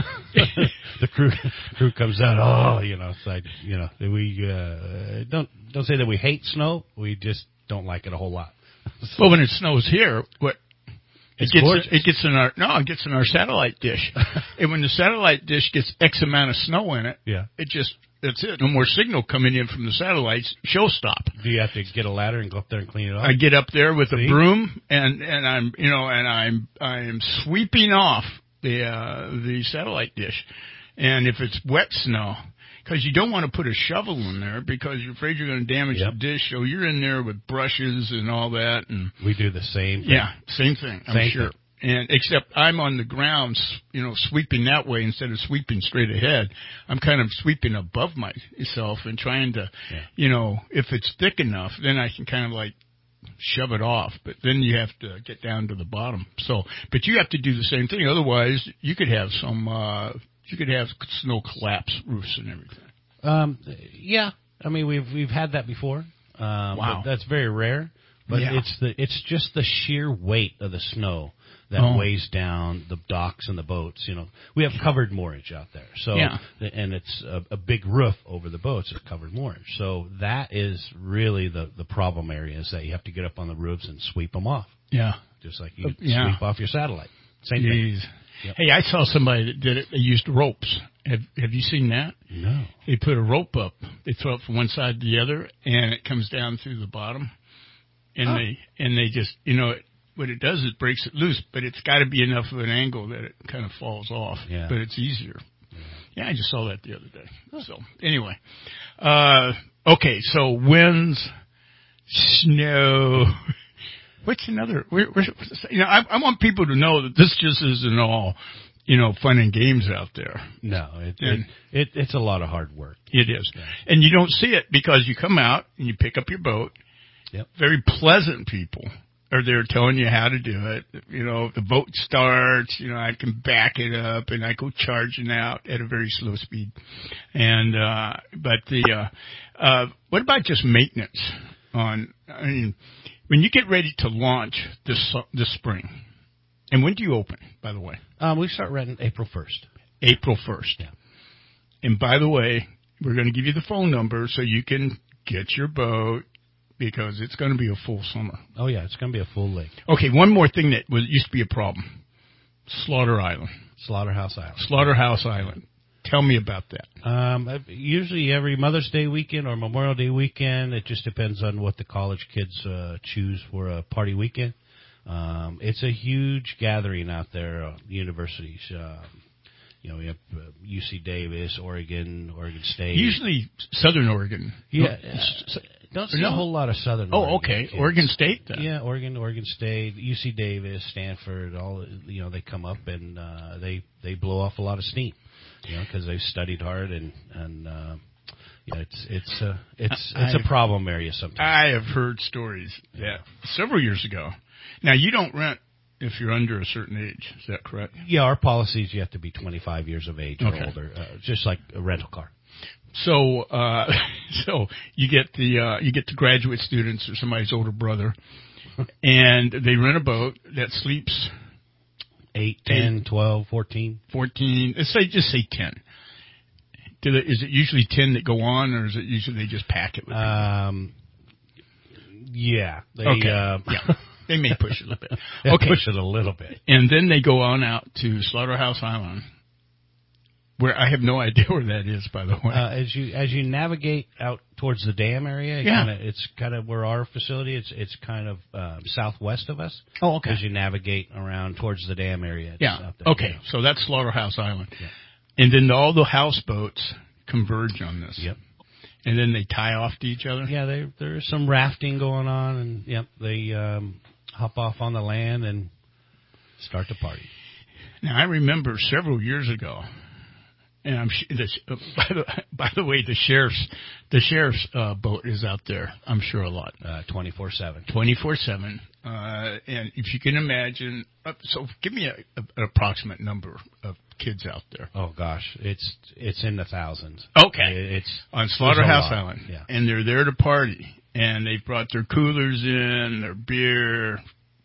the crew crew comes out. Oh, you know, it's like you know, we uh, don't don't say that we hate snow. We just don't like it a whole lot. So, well, when it snows here, what? It It's gets gorgeous. it gets in our no, it gets in our satellite dish, and when the satellite dish gets X amount of snow in it, yeah, it just that's it. No more signal coming in from the satellites. Show stop. Do you have to get a ladder and go up there and clean it up? I get up there with See? a broom and and I'm you know and I'm I'm sweeping off the uh, the satellite dish, and if it's wet snow. Because you don't want to put a shovel in there because you're afraid you're going to damage yep. the dish. So you're in there with brushes and all that. And we do the same thing. Yeah, same thing, I'm same sure. Thing. And except I'm on the ground, you know, sweeping that way instead of sweeping straight ahead. I'm kind of sweeping above myself and trying to, yeah. you know, if it's thick enough, then I can kind of like shove it off. But then you have to get down to the bottom. So, but you have to do the same thing. Otherwise, you could have some... uh You could have snow collapse roofs and everything. Um, yeah, I mean we've we've had that before. Um, wow, but that's very rare. But yeah. it's the it's just the sheer weight of the snow that oh. weighs down the docks and the boats. You know, we have covered moorage out there, so yeah. and it's a, a big roof over the boats. It's covered moorage, so that is really the the problem area is that you have to get up on the roofs and sweep them off. Yeah, just like you uh, yeah. sweep off your satellite. Same Jeez. thing. Yep. Hey, I saw somebody that did it. They used ropes. Have Have you seen that? No. They put a rope up. They throw it from one side to the other, and it comes down through the bottom. And oh. they and they just you know it, what it does is it breaks it loose, but it's got to be enough of an angle that it kind of falls off. Yeah. But it's easier. Yeah. yeah, I just saw that the other day. Oh. So anyway, uh, okay. So winds, snow. What's another? Where, where, you know, I, I want people to know that this just isn't all, you know, fun and games out there. No, it, it, it it's a lot of hard work. It is, yeah. And you don't see it because you come out and you pick up your boat. Yep. Very pleasant people are there telling you how to do it. You know, the boat starts. You know, I can back it up and I go charging out at a very slow speed. And uh, but the uh, uh, what about just maintenance on? I mean, when you get ready to launch this this spring, and when do you open? By the way, um, we start renting April first. April first. Yeah. And by the way, we're going to give you the phone number so you can get your boat. Because it's going to be a full summer. Oh, yeah, it's going to be a full lake. Okay, one more thing that was used to be a problem. Slaughter Island. Slaughterhouse Island. Slaughterhouse Island. Tell me about that. Um, usually every Mother's Day weekend or Memorial Day weekend. It just depends on what the college kids uh, choose for a party weekend. Um, it's a huge gathering out there at universities. Uh, You know, we have uh, U C Davis, Oregon, Oregon State. Usually Southern Oregon. Yeah. Uh, don't see no? a whole lot of Southern oh, Oregon. Oh, okay. Kids. Oregon State then. Yeah, Oregon, Oregon State, U C Davis, Stanford, all, you know, they come up and uh, they, they blow off a lot of steam, you know, because they've studied hard and, and uh, yeah, it's, it's, uh, it's, it's I've, a problem area sometimes. I have heard stories that several years ago. Now, you don't rent if you're under a certain age, is that correct? Yeah, our policy is you have to be twenty-five years of age okay. or older, uh, just like a rental car. So, uh, so you get the uh, you get the graduate students or somebody's older brother, and they rent a boat that sleeps eight, ten, twelve, fourteen, fourteen. Let's say just say ten. Do they, is it usually ten that go on, or is it usually they just pack it with um, them? Yeah. They, okay. Uh, yeah. They may push it a little bit. They okay. push it a little bit. And then they go on out to Slaughterhouse Island, where I have no idea where that is, by the way. Uh, as you as you navigate out towards the dam area, it yeah. kinda, it's kind of where our facility is. It's kind of uh, southwest of us. Oh, okay. As you navigate around towards the dam area. It's yeah. out there, okay. You know. So that's Slaughterhouse Island. Yeah. And then all the houseboats converge on this. Yep. And then they tie off to each other? Yeah, there there's some rafting going on, and yep, they um, hop off on the land and start to party. Now, I remember several years ago, and I'm this, uh, by the by the way, the sheriff's the sheriff's uh, boat is out there. I'm sure a lot. Twenty four seven. Twenty four seven. And if you can imagine, uh, so give me a, a, an approximate number of kids out there. Oh gosh, it's it's in the thousands. Okay, it's on Slaughterhouse a Island, yeah. And they're there to party, and they've brought their coolers in, their beer,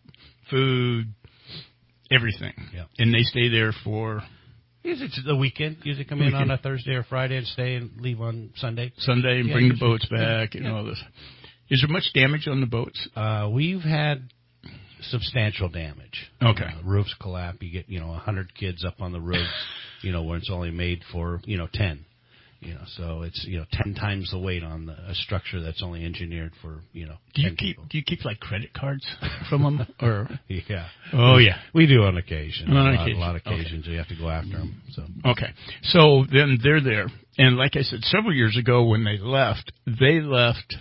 food, everything. Yeah. And they stay there for usually it's the weekend. Usually come weekend. in on a Thursday or Friday and stay and leave on Sunday. Sunday and yeah, bring usually. the boats back yeah. and yeah. all this. Is there much damage on the boats? Uh, we've had substantial damage. Okay. Uh, roofs collapse. You get, you know, a hundred kids up on the roof, you know, where it's only made for, you know, ten. You know, so it's, you know, ten times the weight on the, a structure that's only engineered for, you know, do you ten keep people. do you keep like credit cards from them or yeah? Oh yeah, we do on occasion. On a, lot, occasion. a lot of occasions okay. you have to go after them. So okay, so then they're there, and like I said, several years ago when they left, they left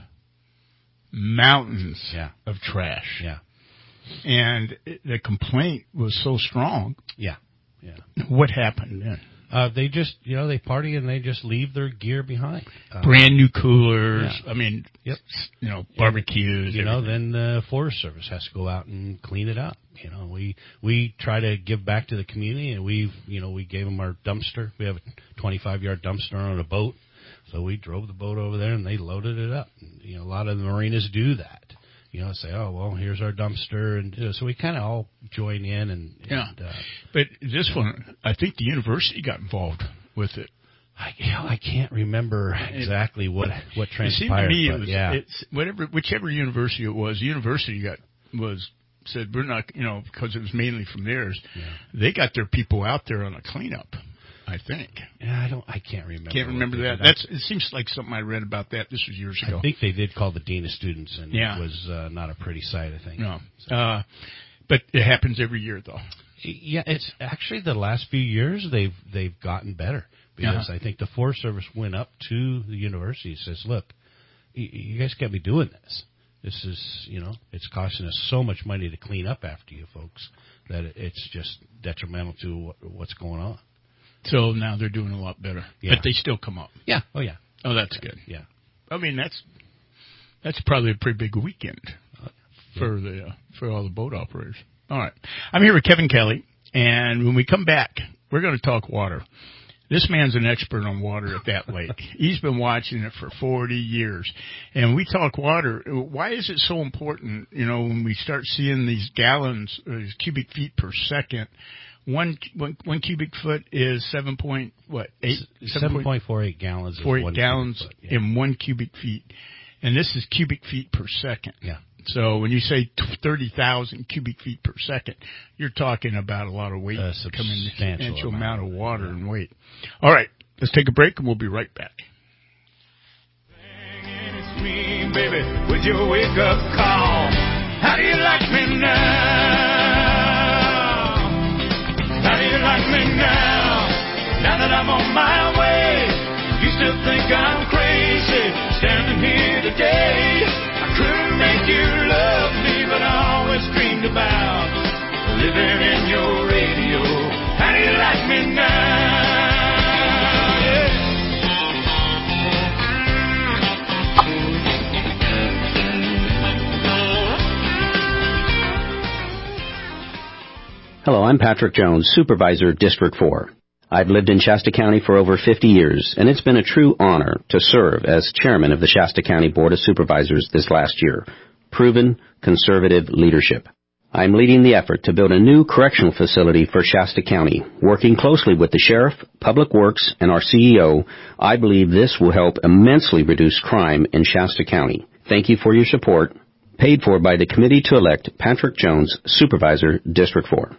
mountains yeah. of trash. Yeah, and the complaint was so strong. Yeah, yeah. What happened then? Uh, they just, you know, they party and they just leave their gear behind. Uh, Brand new coolers. Yeah. I mean, yep. you know, barbecues. And, you know, everything. then the Forest Service has to go out and clean it up. You know, we we try to give back to the community, and we've, you know, we gave them our dumpster. We have a twenty-five yard dumpster on a boat, so we drove the boat over there and they loaded it up. And, you know, a lot of the marinas do that. You know, say, oh, well, here's our dumpster. And you know, so we kind of all join in. and, and Yeah. Uh, but this one, I think the university got involved with it. I, you know, I can't remember exactly what, what transpired. It seemed to me but it was, yeah. it's whatever, whichever university it was, the university got, was, said, we're not, you know, because it was mainly from theirs, yeah. they got their people out there on a cleanup. I think. Yeah, I don't. I can't remember. Can't remember that. That's. It seems like something I read about that. This was years ago. I think they did call the dean of students, and yeah. it was uh, not a pretty sight. I think. No. So. Uh, but it happens every year, though. Yeah, it's actually the last few years they've they've gotten better because uh-huh. I think the Forest Service went up to the university and says, "Look, you, you guys can't be doing this. This is, you know, it's costing us so much money to clean up after you folks that it's just detrimental to what's going on. So now they're doing a lot better. Yeah. But they still come up. Yeah. Oh, yeah. Oh, that's good. Yeah. I mean, that's that's probably a pretty big weekend for the uh, for all the boat operators. All right. I'm here with Kevin Kelly, and when we come back, we're going to talk water. This man's an expert on water at that lake. He's been watching it for forty years. And we talk water. Why is it so important, you know, when we start seeing these gallons, uh, these cubic feet per second? One, one, one cubic foot is seven point, what, eight? seven point four eight gallons. Four eight gallons foot, yeah. in one cubic feet. And this is cubic feet per second. Yeah. So when you say thirty thousand cubic feet per second, you're talking about a lot of weight a coming, substantial amount of water yeah. and weight. All right, let's take a break and we'll be right back. It's me, baby, with your wake up call. How do you like me now? How do you like me now? Now that I'm on my way, you still think I'm crazy standing here today. Couldn't make you love me, but I always dreamed about living in your radio. How do you like me now? Yeah. Hello, I'm Patrick Jones, Supervisor, District four. I've lived in Shasta County for over fifty years, and it's been a true honor to serve as chairman of the Shasta County Board of Supervisors this last year. Proven conservative leadership. I'm leading the effort to build a new correctional facility for Shasta County. Working closely with the Sheriff, Public Works, and our C E O, I believe this will help immensely reduce crime in Shasta County. Thank you for your support. Paid for by the committee to elect Patrick Jones, Supervisor, District four.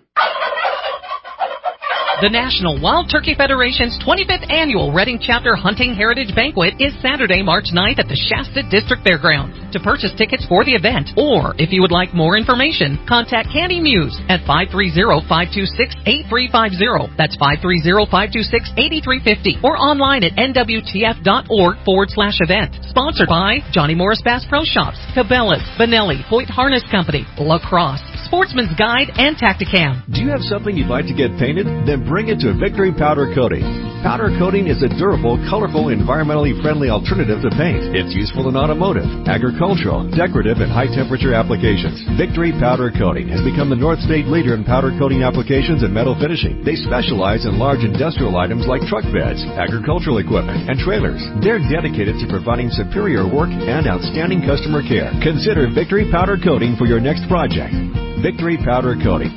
The National Wild Turkey Federation's twenty-fifth Annual Reading Chapter Hunting Heritage Banquet is Saturday, March ninth at the Shasta District Fairgrounds. To purchase tickets for the event, or if you would like more information, contact Candy Muse at five three zero, five two six, eight three five zero. That's five three zero, five two six, eight three five zero. Or online at nwtf.org forward slash event. Sponsored by Johnny Morris Bass Pro Shops, Cabela's, Benelli, Hoyt Harness Company, La Crosse, Sportsman's Guide, and Tacticam. Do you have something you'd like to get painted? Then bring it to Victory Powder Coating. Powder coating is a durable, colorful, environmentally friendly alternative to paint. It's useful in automotive, agricultural, decorative, and high-temperature applications. Victory Powder Coating has become the North State leader in powder coating applications and metal finishing. They specialize in large industrial items like truck beds, agricultural equipment, and trailers. They're dedicated to providing superior work and outstanding customer care. Consider Victory Powder Coating for your next project. Victory Powder Coating.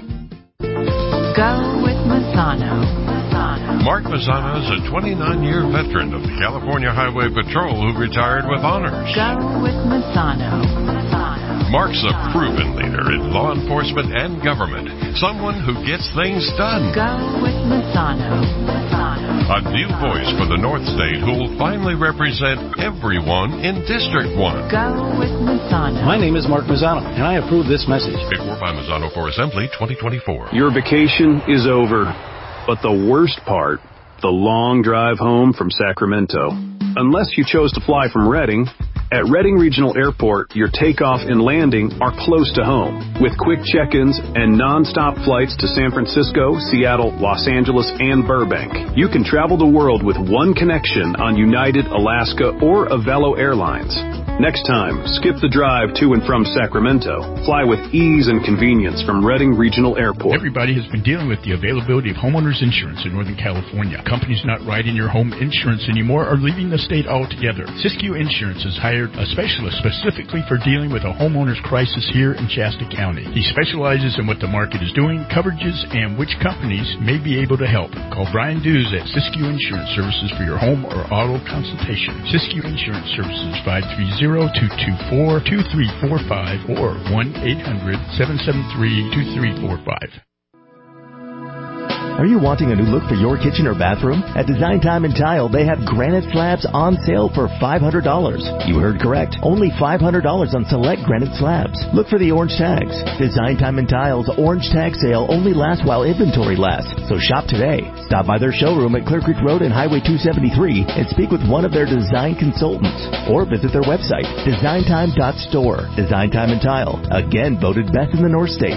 Go with Mazzano. Mark Mazzano is a twenty-nine-year veteran of the California Highway Patrol who retired with honors. Go with Mazzano. Mark's a proven leader in law enforcement and government, someone who gets things done. Go with Mazzano. A new voice for the North State who will finally represent everyone in District one. Go with Mazzano. My name is Mark Mazzano, and I approve this message. Paid for by Mazzano for Assembly twenty twenty-four. Your vacation is over, but the worst part, the long drive home from Sacramento. Unless you chose to fly from Redding, at Redding Regional Airport, your takeoff and landing are close to home, with quick check-ins and non-stop flights to San Francisco, Seattle, Los Angeles, and Burbank. You can travel the world with one connection on United, Alaska, or Avelo Airlines. Next time, skip the drive to and from Sacramento. Fly with ease and convenience from Redding Regional Airport. Everybody has been dealing with the availability of homeowners insurance in Northern California. Companies not writing your home insurance anymore are leaving the state altogether. Siskiyou Insurance has hired a specialist specifically for dealing with a homeowner's crisis here in Shasta County. He specializes in what the market is doing, coverages, and which companies may be able to help. Call Brian Dews at Siskiyou Insurance Services for your home or auto consultation. Siskiyou Insurance Services, five three zero, two two four, two three four five or one eight hundred, seven seven three, two three four five. Are you wanting a new look for your kitchen or bathroom? At Design Time and Tile, they have granite slabs on sale for five hundred dollars. You heard correct. Only five hundred dollars on select granite slabs. Look for the orange tags. Design Time and Tile's orange tag sale only lasts while inventory lasts. So shop today. Stop by their showroom at Clear Creek Road and Highway two seventy-three and speak with one of their design consultants. Or visit their website, design time dot store. Design Time and Tile, again voted best in the North State.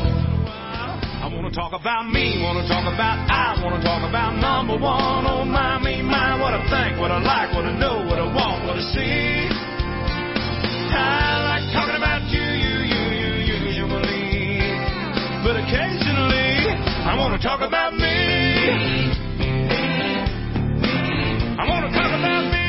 Talk about me, wanna talk about I, wanna talk about number one. Oh my, me, my, what I think, what I like, what I know, what I want, what I see. I like talking about you, you, you, you, usually, but occasionally I wanna talk about me. I wanna talk about me.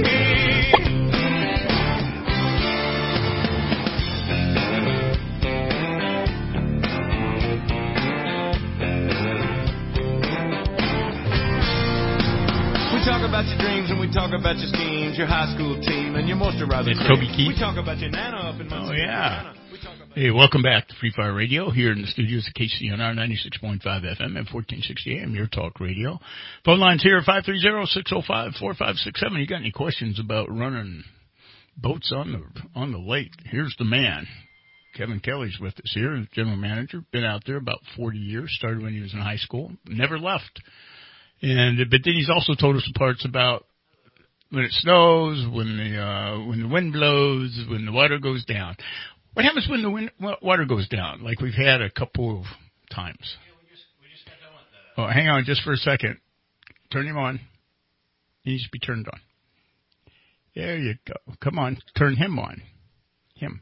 We talk about your dreams and we talk about your schemes, your high school team and your moisturizer. It's Toby Keith. We talk about your nana up in Oh, yeah. Hey, welcome back to Free Fire Radio here in the studios of K C N R ninety-six point five F M and fourteen sixty A M, your talk radio. Phone lines here, five three zero, six zero five, four five six seven. You got any questions about running boats on the on the lake? Here's the man. Kevin Kelly's with us here, the general manager. Been out there about forty years, started when he was in high school, never left. And but then he's also told us the parts about when it snows, when the uh, when the wind blows, when the water goes down. What happens when the wind, water goes down? Like we've had a couple of times. Yeah, we just, we just got done with that. Oh, hang on just for a second. Turn him on. He needs to be turned on. There you go. Come on, turn him on. Him.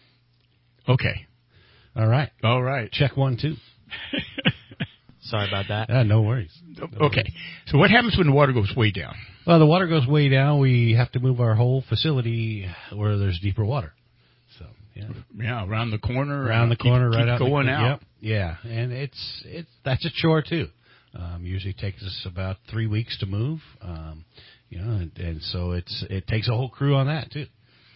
Okay. All right. All right. Check one, two. Sorry about that. Yeah, no worries. No okay. worries. So what happens when the water goes way down? Well, the water goes way down. We have to move our whole facility where there's deeper water. So yeah, yeah, around the corner, around the keep, corner, keep right out going the, out. Yep, yeah, and it's it's that's a chore too. Um, usually takes us about three weeks to move. Um, you know, and, and so it's it takes a whole crew on that too.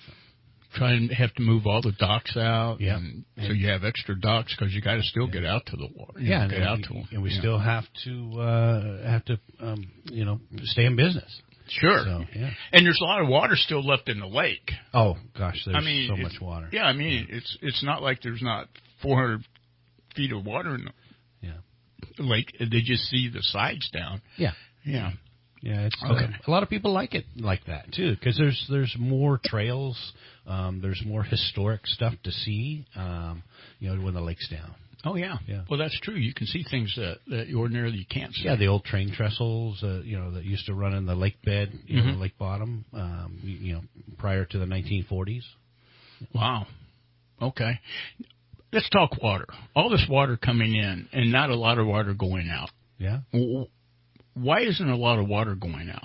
Try and have to move all the docks out. Yeah. And so you have extra docks because you got to still get out to the water. You Yeah, know, get and out we, to them. and we yeah. still have to uh, have to um, you know stay in business. Sure. So, yeah. And there's a lot of water still left in the lake. Oh gosh, there's I mean, so much water. Yeah, I mean yeah. it's it's not like there's not four hundred feet of water in the yeah. lake. They just see the sides down. Yeah. Yeah. Yeah, it's okay. uh, a lot of people like it like that too because there's there's more trails, um, there's more historic stuff to see, um, you know, when the lake's down. Oh yeah, yeah. Well, that's true. You can see things that, that you ordinarily you can't see. Yeah, the old train trestles, uh, you know, that used to run in the lake bed, you mm-hmm. know, the lake bottom, um, you, you know, prior to the nineteen forties. Wow. Okay. Let's talk water. All this water coming in and not a lot of water going out. Yeah. Why isn't a lot of water going out?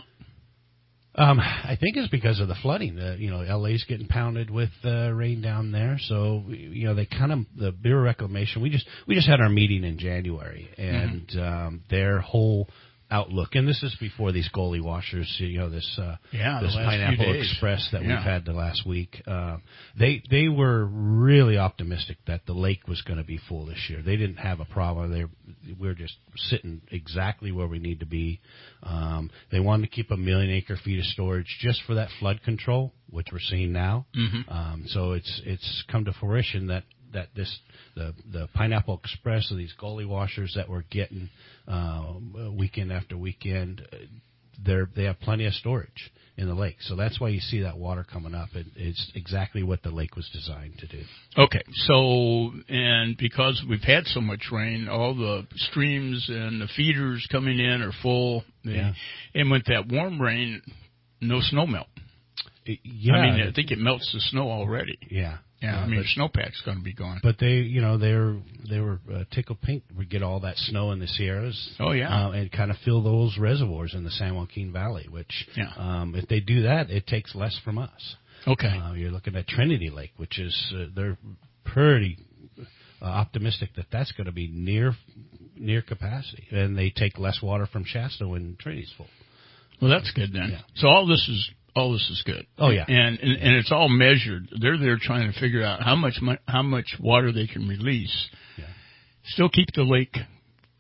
Um, I think it's because of the flooding. Uh, you know, L A's getting pounded with uh, rain down there, so you know they kind of the Bureau of Reclamation. We just we just had our meeting in January, and mm-hmm. um, their whole outlook, and this is before these goalie washers, you know, this uh, yeah, this Pineapple Express that yeah. we've had the last week. Uh, they they were really optimistic that the lake was going to be full this year. They didn't have a problem. They we're just sitting exactly where we need to be. Um, they wanted to keep a million acre feet of storage just for that flood control, which we're seeing now. Mm-hmm. Um, so it's it's come to fruition that. that this the the Pineapple Express or these goalie washers that we're getting uh, weekend after weekend, they're they have plenty of storage in the lake. So that's why you see that water coming up. It, it's exactly what the lake was designed to do. Okay, so and because we've had so much rain, all the streams and the feeders coming in are full. Yeah. And with that warm rain, no snow melt. Yeah, I mean, I think it melts the snow already. Yeah. Yeah, uh, I mean, but, the snowpack's going to be gone. But they, you know, they're they were uh, tickled pink. We get all that snow in the Sierras. Oh yeah, uh, and kind of fill those reservoirs in the San Joaquin Valley. Which, yeah. um, if they do that, it takes less from us. Okay, uh, you're looking at Trinity Lake, which is uh, they're pretty uh, optimistic that that's going to be near near capacity, and they take less water from Shasta when Trinity's full. Well, that's good then. Yeah. So all this is. All this is good. Oh yeah, and, and and it's all measured. They're there trying to figure out how much how much water they can release. Yeah. Still keep the lake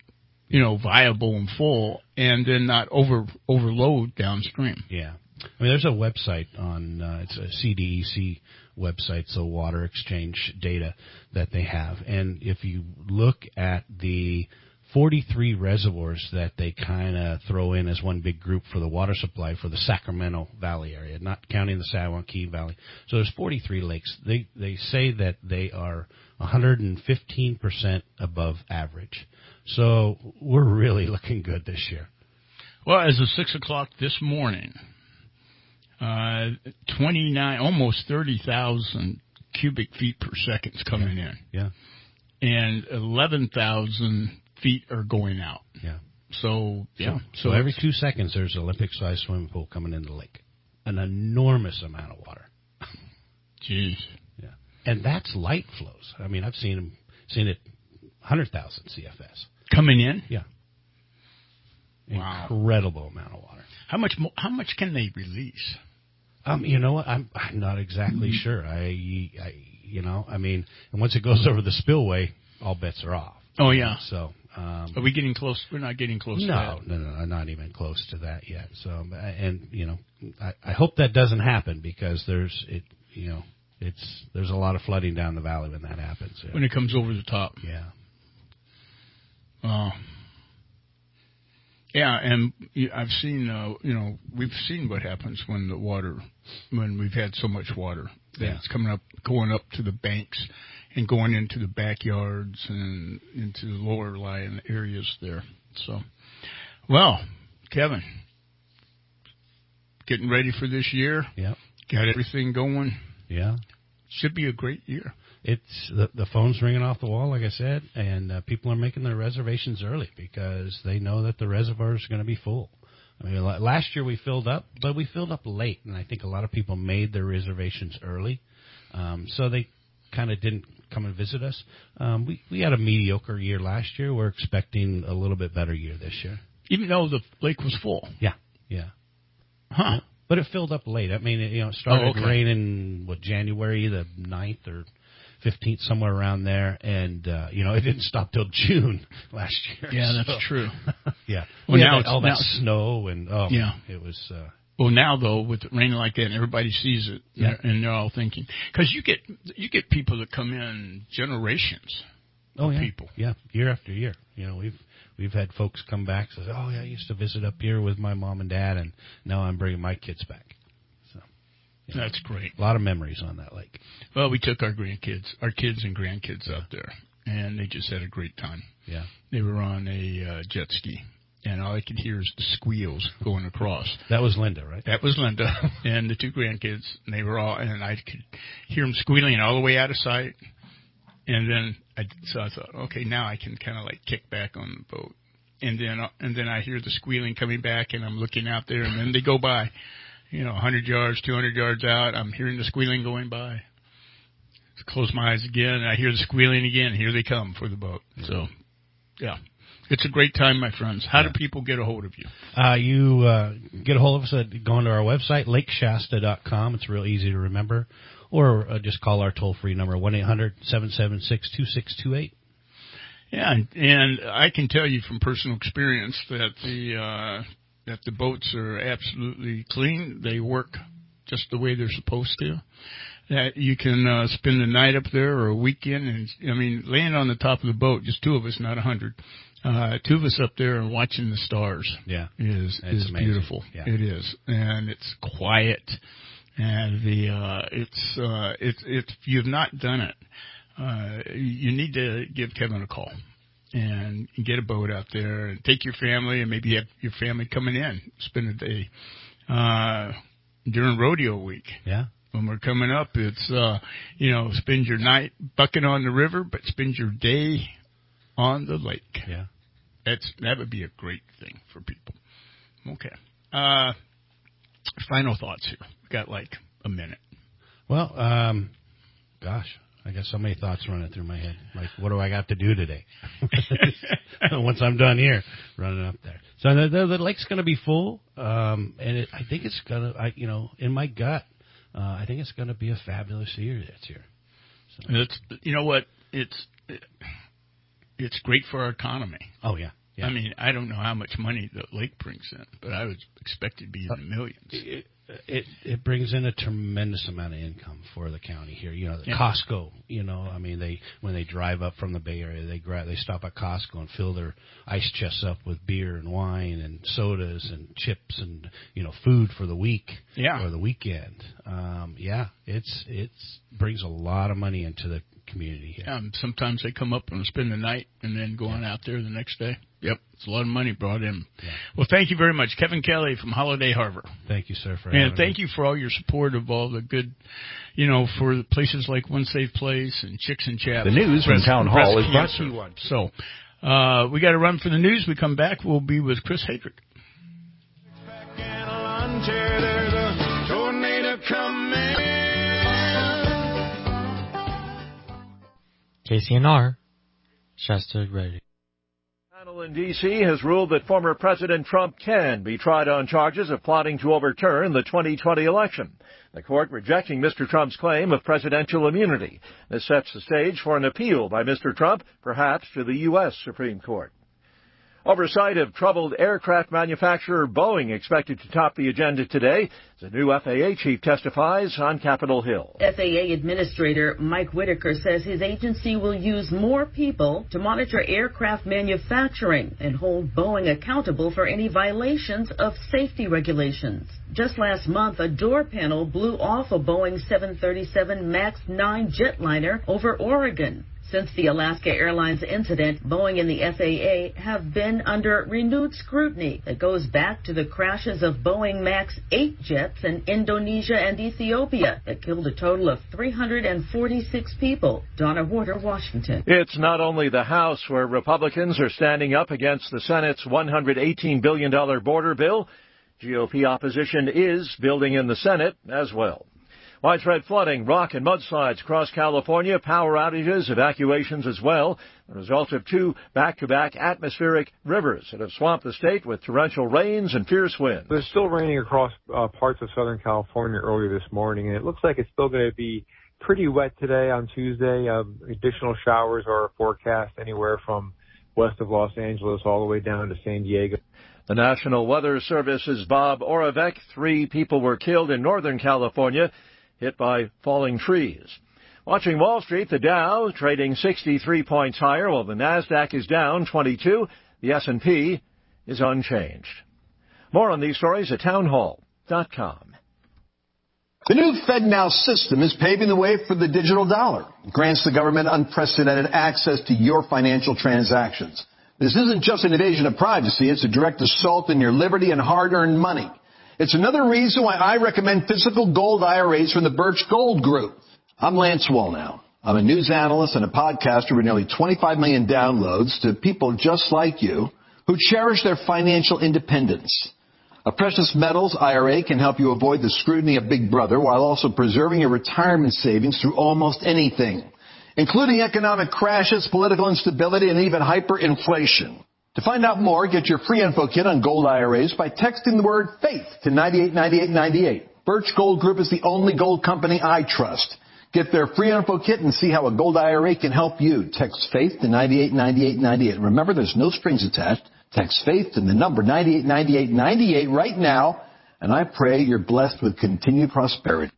you know, viable and full, and then not over overload downstream. Yeah. I mean, there's a website on, uh, it's a C D E C website, so water exchange data that they have. And if you look at the forty-three reservoirs that they kind of throw in as one big group for the water supply for the Sacramento Valley area, not counting the San Joaquin Valley. So there's forty-three lakes. They, they say that they are one hundred fifteen percent above average. So we're really looking good this year. Well, as of six o'clock this morning, uh, twenty-nine, almost thirty thousand cubic feet per second is coming in. Yeah. And eleven thousand feet are going out. Yeah. So, yeah. So, so every two seconds there's an Olympic-sized swimming pool coming into the lake. An enormous amount of water. Jeez. Yeah. And that's light flows. I mean, I've seen them, seen it one hundred thousand C F S. Coming in? Yeah. Wow. Incredible amount of water. How much mo- How much can they release? Um, you know what? I'm, I'm not exactly mm-hmm. sure. I, I, you know, I mean, and once it goes over the spillway, all bets are off. Oh, yeah. So, um, are we getting close? We're not getting close no, to that. No, no, no, not even close to that yet. So, and, you know, I, I hope that doesn't happen because there's, it, you know, it's, there's a lot of flooding down the valley when that happens. Yeah. When it comes over the top. Yeah. Uh, yeah, and I've seen, uh, you know, we've seen what happens when the water, when we've had so much water that yeah. it's coming up, going up to the banks and going into the backyards and into the lower lying areas there. So, well, Kevin, getting ready for this year. Yeah. Got everything going. Yeah. Should be a great year. It's the, the phone's ringing off the wall, like I said, and uh, people are making their reservations early because they know that the reservoirs are going to be full. I mean, last year we filled up, but we filled up late, and I think a lot of people made their reservations early, um, so they kind of didn't come and visit us. Um, we we had a mediocre year last year. We're expecting a little bit better year this year, even though the lake was full. Yeah, yeah, huh? But it filled up late. I mean, it, you know, it started oh, okay. raining what January the ninth or fifteenth, somewhere around there, and uh, you know, it didn't stop till June last year. Yeah, so. that's true. yeah, well, we now had it's all now that snow and oh, yeah, it was. Uh, well, now though, with it raining like that, and everybody sees it, yeah. and they're all thinking because you get you get people that come in generations. Oh of yeah, people. yeah, year after year. You know, we've we've had folks come back and say, "Oh yeah, I used to visit up here with my mom and dad, and now I'm bringing my kids back." You know, that's great. A lot of memories on that lake. Well, we took our grandkids, our kids and grandkids yeah. out there, and they just had a great time. Yeah. They were on a uh, jet ski, and all I could hear is the squeals going across. That was Linda, right? That was Linda and the two grandkids, and they were all, and I could hear them squealing all the way out of sight. And then I, so I thought, okay, now I can kind of like kick back on the boat. And then, and then I hear the squealing coming back, and I'm looking out there, and then they go by. You know, one hundred yards, two hundred yards out, I'm hearing the squealing going by. Close my eyes again, and I hear the squealing again. Here they come for the boat. So, yeah. It's a great time, my friends. How yeah. do people get a hold of you? Uh, you uh, get a hold of us at going to our website, lake shasta dot com. It's real easy to remember. Or uh, just call our toll-free number, one eight hundred seven seven six two six two eight. Yeah, and, and I can tell you from personal experience that the uh, that the boats are absolutely clean. They work just the way they're supposed to. That you can uh, spend the night up there or a weekend, and I mean, laying on the top of the boat, just two of us, not a hundred. Uh, two of us up there and watching the stars. Yeah, is it's is amazing. beautiful. Yeah. It is, and it's quiet, and the uh, it's uh, it's it's if you've not done it, uh, you need to give Kevin a call. And get a boat out there and take your family and maybe have your family coming in, spend a day, uh, during rodeo week. Yeah. When we're coming up, it's, uh, you know, spend your night bucking on the river, but spend your day on the lake. Yeah. That's, that would be a great thing for people. Okay. Uh, final thoughts here. We got like a minute. Well, um, gosh. I got so many thoughts running through my head. Like, what do I got to do today? Once I'm done here, running up there. So the, the, the lake's going to be full, um, and it, I think it's going to, I, you know, in my gut, uh, I think it's going to be a fabulous year this year. So. It's, you know what? It's it, it's great for our economy. Oh yeah, Yeah. I mean, I don't know how much money the lake brings in, but I would expect it to be in the millions. It, it it brings in a tremendous amount of income for the county here. You know, the Yeah. Costco. You know, I mean, they when they drive up from the Bay Area, they grab, they stop at Costco and fill their ice chests up with beer and wine and sodas and chips and you know food for the week Yeah. or the weekend. Um, yeah, it's it's brings a lot of money into the community here. Um, sometimes they come up and spend the night and then go on out there the next day. Yep, it's a lot of money brought in. Yeah. Well, thank you very much, Kevin Kelly from Holiday Harbor. Thank you, sir, for and having thank me. you for all your support of all the good, you know, for places like One Safe Place and Chicks and Chaps. The news from Breast- Town breast Hall is brought cancer. to you on. So, uh, we got to run for the news. We come back. We'll be with Chris Hadrick. There's a tornado coming. K C N R, Shasta Radio. A panel in D C has ruled that former President Trump can be tried on charges of plotting to overturn the twenty twenty election. The court rejecting Mister Trump's claim of presidential immunity. This sets the stage for an appeal by Mister Trump, perhaps to the U S Supreme Court. Oversight of troubled aircraft manufacturer Boeing expected to top the agenda today as a new F A A chief testifies on Capitol Hill. F A A Administrator Mike Whitaker says his agency will use more people to monitor aircraft manufacturing and hold Boeing accountable for any violations of safety regulations. Just last month, a door panel blew off a Boeing seven thirty-seven MAX nine jetliner over Oregon. Since the Alaska Airlines incident, Boeing and the F A A have been under renewed scrutiny that goes back to the crashes of Boeing MAX eight jets in Indonesia and Ethiopia that killed a total of three hundred forty-six people. Donna Warder, Washington. It's not only the House where Republicans are standing up against the Senate's one hundred eighteen billion dollars border bill. G O P opposition is building in the Senate as well. Widespread flooding, rock and mudslides across California, power outages, evacuations as well, the result of two back-to-back atmospheric rivers that have swamped the state with torrential rains and fierce winds. It's still raining across uh, parts of Southern California early this morning, and it looks like it's still going to be pretty wet today on Tuesday. Uh, additional showers are forecast anywhere from west of Los Angeles all the way down to San Diego. The National Weather Service's Bob Oravec, three people were killed in Northern California, hit by falling trees. Watching Wall Street, the Dow trading sixty-three points higher, while the Nasdaq is down twenty-two. The S and P is unchanged. More on these stories at townhall dot com. The new FedNow system is paving the way for the digital dollar. It grants the government unprecedented access to your financial transactions. This isn't just an invasion of privacy. It's a direct assault on your liberty and hard-earned money. It's another reason why I recommend physical gold I R As from the Birch Gold Group. I'm Lance Wallnow. I'm a news analyst and a podcaster with nearly twenty-five million downloads to people just like you who cherish their financial independence. A precious metals I R A can help you avoid the scrutiny of Big Brother while also preserving your retirement savings through almost anything, including economic crashes, political instability, and even hyperinflation. To find out more, get your free info kit on gold I R As by texting the word FAITH to nine eight nine eight nine eight. Birch Gold Group is the only gold company I trust. Get their free info kit and see how a gold I R A can help you. Text FAITH to nine eight nine eight nine eight. Remember, there's no strings attached. Text FAITH to the number nine eight nine eight nine eight right now, and I pray you're blessed with continued prosperity.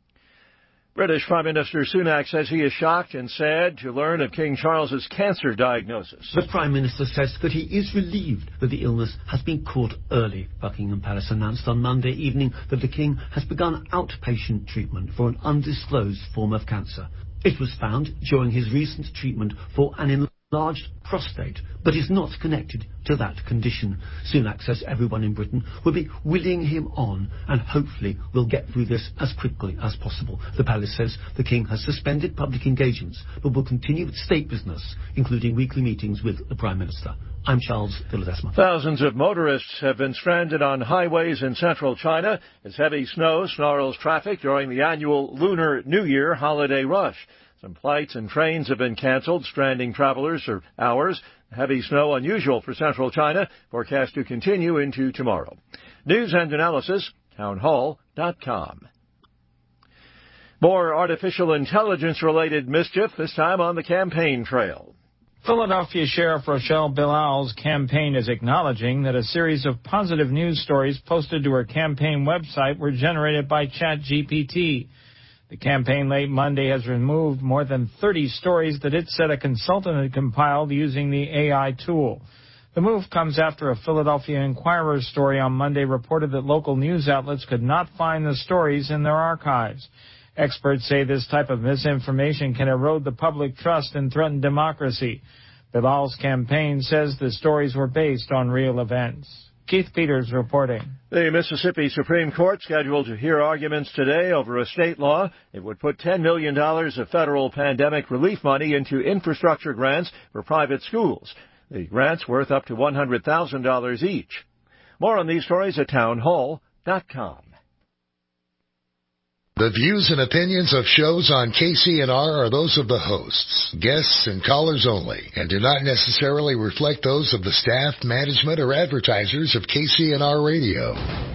British Prime Minister Sunak says he is shocked and sad to learn of King Charles's cancer diagnosis. The Prime Minister says that he is relieved that the illness has been caught early. Buckingham Palace announced on Monday evening that the King has begun outpatient treatment for an undisclosed form of cancer. It was found during his recent treatment for an enlarged prostate, but is not connected to that condition. Sunak says everyone in Britain will be willing him on and hopefully will get through this as quickly as possible. The palace says the King has suspended public engagements but will continue with state business, including weekly meetings with the Prime Minister. I'm Charles Villadesma. Thousands of motorists have been stranded on highways in central China as heavy snow snarls traffic during the annual Lunar New Year holiday rush. Some flights and trains have been canceled, stranding travelers for hours. Heavy snow unusual for central China, forecast to continue into tomorrow. News and analysis, townhall dot com. More artificial intelligence-related mischief, this time on the campaign trail. Philadelphia Sheriff Rochelle Bilal's campaign is acknowledging that a series of positive news stories posted to her campaign website were generated by ChatGPT. The campaign late Monday has removed more than thirty stories that it said a consultant had compiled using the A I tool. The move comes after a Philadelphia Inquirer story on Monday reported that local news outlets could not find the stories in their archives. Experts say this type of misinformation can erode the public trust and threaten democracy. Bilal's campaign says the stories were based on real events. Keith Peters reporting. The Mississippi Supreme Court scheduled to hear arguments today over a state law. It would put ten million dollars of federal pandemic relief money into infrastructure grants for private schools. The grants worth up to one hundred thousand dollars each. More on these stories at townhall dot com. The views and opinions of shows on K C N R are those of the hosts, guests, and callers only, and do not necessarily reflect those of the staff, management, or advertisers of K C N R Radio.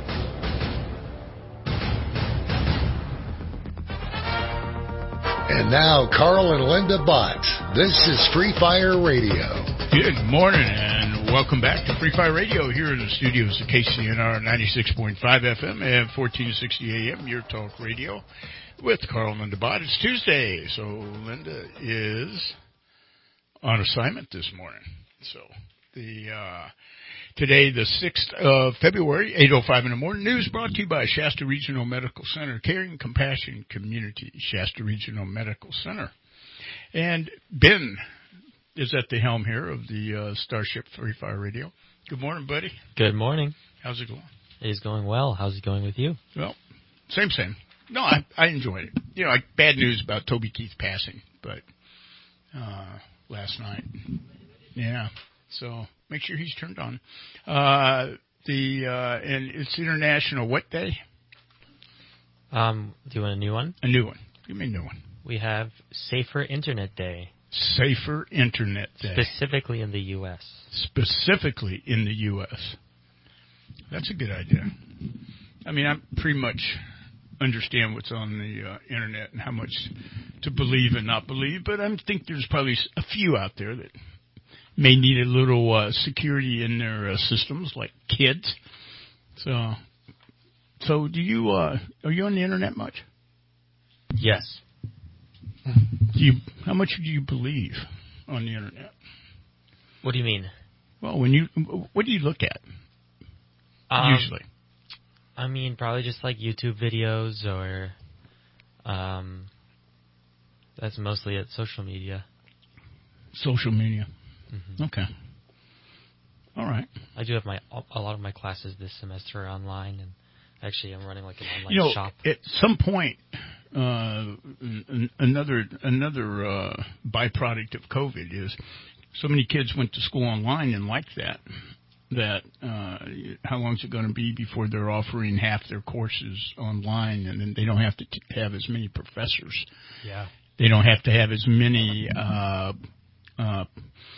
And now, Carl and Linda Bott. This is Free Fire Radio. Good morning and welcome back to Free Fire Radio here in the studios of K C N R ninety-six point five F M and fourteen sixty A M, your talk radio with Carl and Linda Bott. It's Tuesday, so Linda is on assignment this morning. So the uh, today, the sixth of February, eight oh five in the morning, news brought to you by Shasta Regional Medical Center, Caring Compassion Community, Shasta Regional Medical Center. And Ben is at the helm here of the uh, Starship Free Fire Radio. Good morning, buddy. Good morning. How's it going? It is going well. How's it going with you? Well, same, same. No, I, I enjoyed it. You know, like bad news about Toby Keith passing, but uh, last night. Yeah, so make sure he's turned on. Uh, the uh, and it's International what day? Um, do you want a new one? A new one. Give me a new one. We have Safer Internet Day. Safer Internet Day. Specifically in the U S Specifically in the U S That's a good idea. I mean, I pretty much understand what's on the uh, Internet and how much to believe and not believe, but I think there's probably a few out there that may need a little uh, security in their uh, systems, like kids. So, so do you, uh, are you on the Internet much? Yes. Do you, how much do you believe on the Internet? What do you mean? Well, when you, what do you look at? Um, usually. I mean, probably just like YouTube videos or, um, that's mostly it, social media. Social media. Mm-hmm. Okay. All right. I do have my, a lot of my classes this semester are online, and actually I'm running like an online you know, shop. At some point, Uh, another another uh, byproduct of COVID is so many kids went to school online and liked that. That uh, how long is it going to be before they're offering half their courses online, and then they don't have to t- have as many professors. Yeah. They don't have to have as many uh, uh,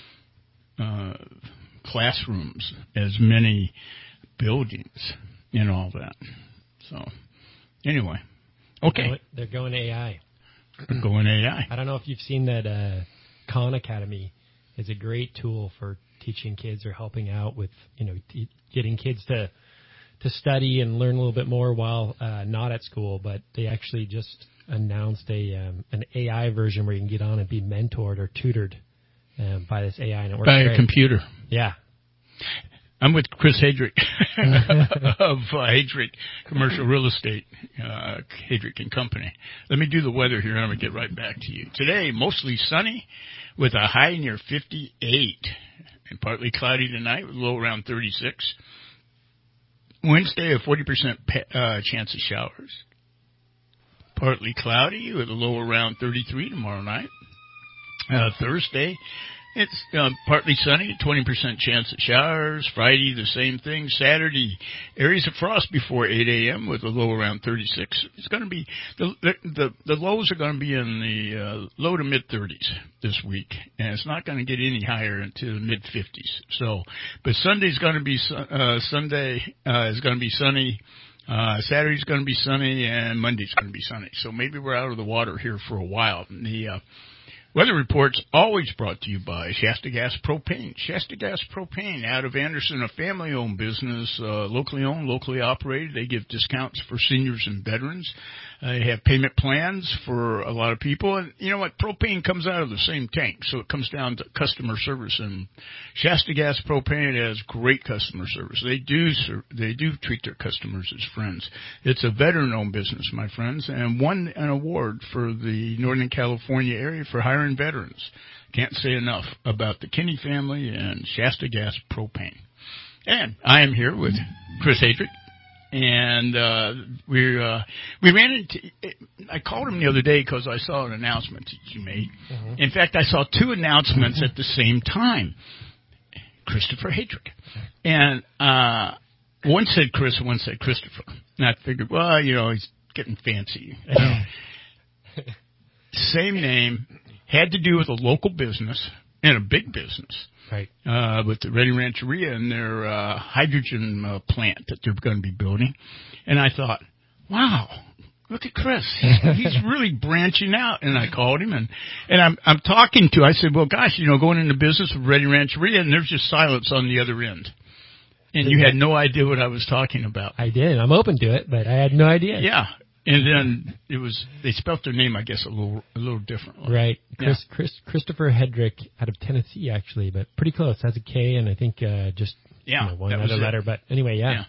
uh, classrooms, as many buildings, and all that. So anyway. Okay. They're going A I. They're going A I. I don't know if you've seen that uh, Khan Academy is a great tool for teaching kids or helping out with, you know, t- getting kids to to study and learn a little bit more while uh, not at school. But they actually just announced a um, an A I version where you can get on and be mentored or tutored um, by this A I. And it works by great. a computer. Yeah. I'm with Chris Hedrick of uh, Hedrick Commercial Real Estate, uh, Hedrick and Company. Let me do the weather here, and I'm going to get right back to you. Today, mostly sunny with a high near fifty-eight, and partly cloudy tonight with a low around thirty-six. Wednesday, a forty percent pe- uh, chance of showers. Partly cloudy with a low around thirty-three tomorrow night. Uh, Thursday, it's uh, partly sunny, twenty percent chance of showers. Friday, the same thing. Saturday, areas of frost before eight a.m. with a low around thirty-six. It's going to be, the the the lows are going to be in the uh, low to mid-thirties this week, and it's not going to get any higher into the mid-fifties. So, but Sunday's going to be, uh, Sunday uh, is going to be sunny. Uh, Saturday's going to be sunny, and Monday's going to be sunny. So maybe we're out of the water here for a while. And the uh, Weather reports always brought to you by Shasta Gas Propane. Shasta Gas Propane out of Anderson, a family-owned business, uh, locally owned, locally operated. They give discounts for seniors and veterans. Uh, they have payment plans for a lot of people. And you know what? Propane comes out of the same tank, so it comes down to customer service. And Shasta Gas Propane has great customer service. They do they do treat their customers as friends. It's a veteran-owned business, my friends, and won an award for the Northern California area for hiring veterans. Can't say enough about the Kinney family and Shasta Gas Propane. And I am here with Chris Hadrick, and uh, we uh, we ran into. I called him the other day because I saw an announcement that you made. Mm-hmm. In fact, I saw two announcements at the same time. Christopher Hadrick, and uh, one said Chris, and one said Christopher. And I figured, well, you know, he's getting fancy. Same name. Had to do with a local business and a big business, right? Uh, with the Redding Rancheria and their uh, hydrogen uh, plant that they're going to be building. And I thought, wow, look at Chris. He's really branching out. And I called him, and, and I'm I'm talking to. I said, well, gosh, you know, going into business with Redding Rancheria, and there's just silence on the other end. And you had no idea what I was talking about. I did. I'm open to it, but I had no idea. Yeah. And then it was, they spelled their name, I guess, a little a little differently. Right. Chris, yeah. Chris, Christopher Hedrick out of Tennessee, actually, but pretty close. Has a K, and I think uh, just yeah, you know, one other letter. But anyway, yeah.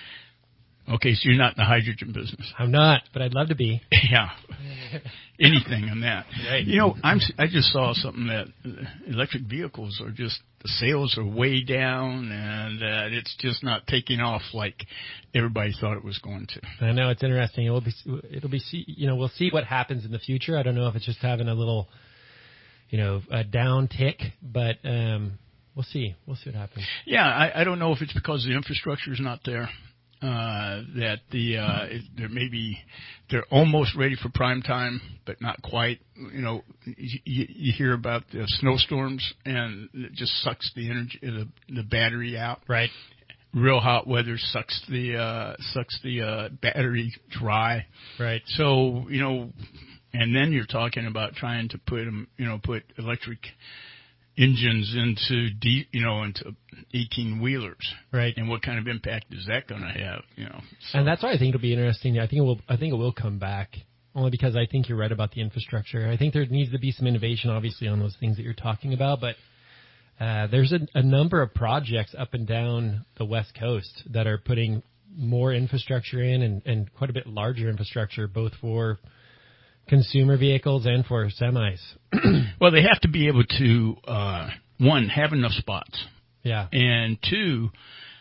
yeah. Okay, so you're not in the hydrogen business. I'm not, but I'd love to be. Yeah. Anything on that. Right. You know, I'm, I just saw something that electric vehicles are just, the sales are way down, and uh, it's just not taking off like everybody thought it was going to. I know, it's interesting. It will be, it'll be, you know, we'll see what happens in the future. I don't know if it's just having a little, you know, a down tick, but um, we'll see. We'll see what happens. Yeah, I, I don't know if it's because the infrastructure is not there. Uh, that the, uh, they're maybe, they're almost ready for prime time, but not quite. You know, you, you hear about the snowstorms, and it just sucks the energy, the, the battery out. Right. Real hot weather sucks the, uh, sucks the, uh, battery dry. Right. So, you know, and then you're talking about trying to put them, you know, put electric engines into deep, you know, into eighteen wheelers, right? And what kind of impact is that going to have, you know? So. And that's why I think it'll be interesting. I think it will. I think it will come back, only because I think you're right about the infrastructure. I think there needs to be some innovation, obviously, on those things that you're talking about. But uh, there's a, a number of projects up and down the West Coast that are putting more infrastructure in, and, and quite a bit larger infrastructure, both for consumer vehicles and for semis. Well, they have to be able to, uh, one, have enough spots. Yeah. And two,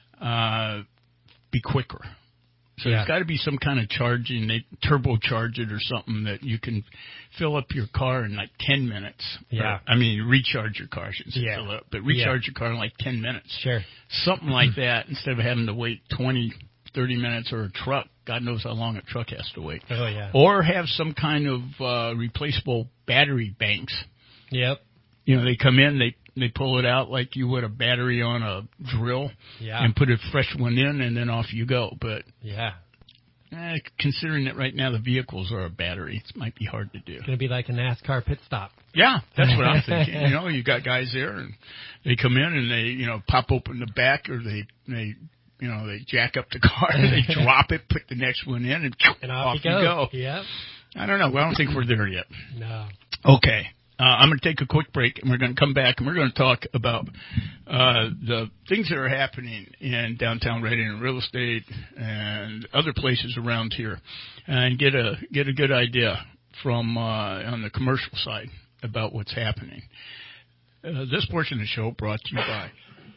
uh, be quicker. So yeah. there's got to be some kind of charging, they turbocharge it or something that you can fill up your car in like ten minutes. Yeah. Or, I mean, recharge your car, I shouldn't say yeah. fill it up, but recharge yeah. your car in like ten minutes. Sure. Something like that instead of having to wait twenty, thirty minutes, or a truck. God knows how long a truck has to wait. Oh, yeah. Or have some kind of uh, replaceable battery banks. Yep. You know, they come in, they they pull it out like you would a battery on a drill, yeah. and put a fresh one in, and then off you go. But yeah, eh, considering that right now the vehicles are a battery, it might be hard to do. It's going to be like a NASCAR pit stop. Yeah, that's what I'm thinking. You know, you got guys there, and they come in and they, you know, pop open the back, or they they. You know, they jack up the car, they drop it, put the next one in, and, and off, off you go. go. Yep. I don't know. Well, I don't think we're there yet. No. Okay. Uh, I'm going to take a quick break, and we're going to come back, and we're going to talk about uh, the things that are happening in downtown Redding in real estate and other places around here, and get a get a good idea from uh, on the commercial side about what's happening. Uh, this portion of the show brought to you by,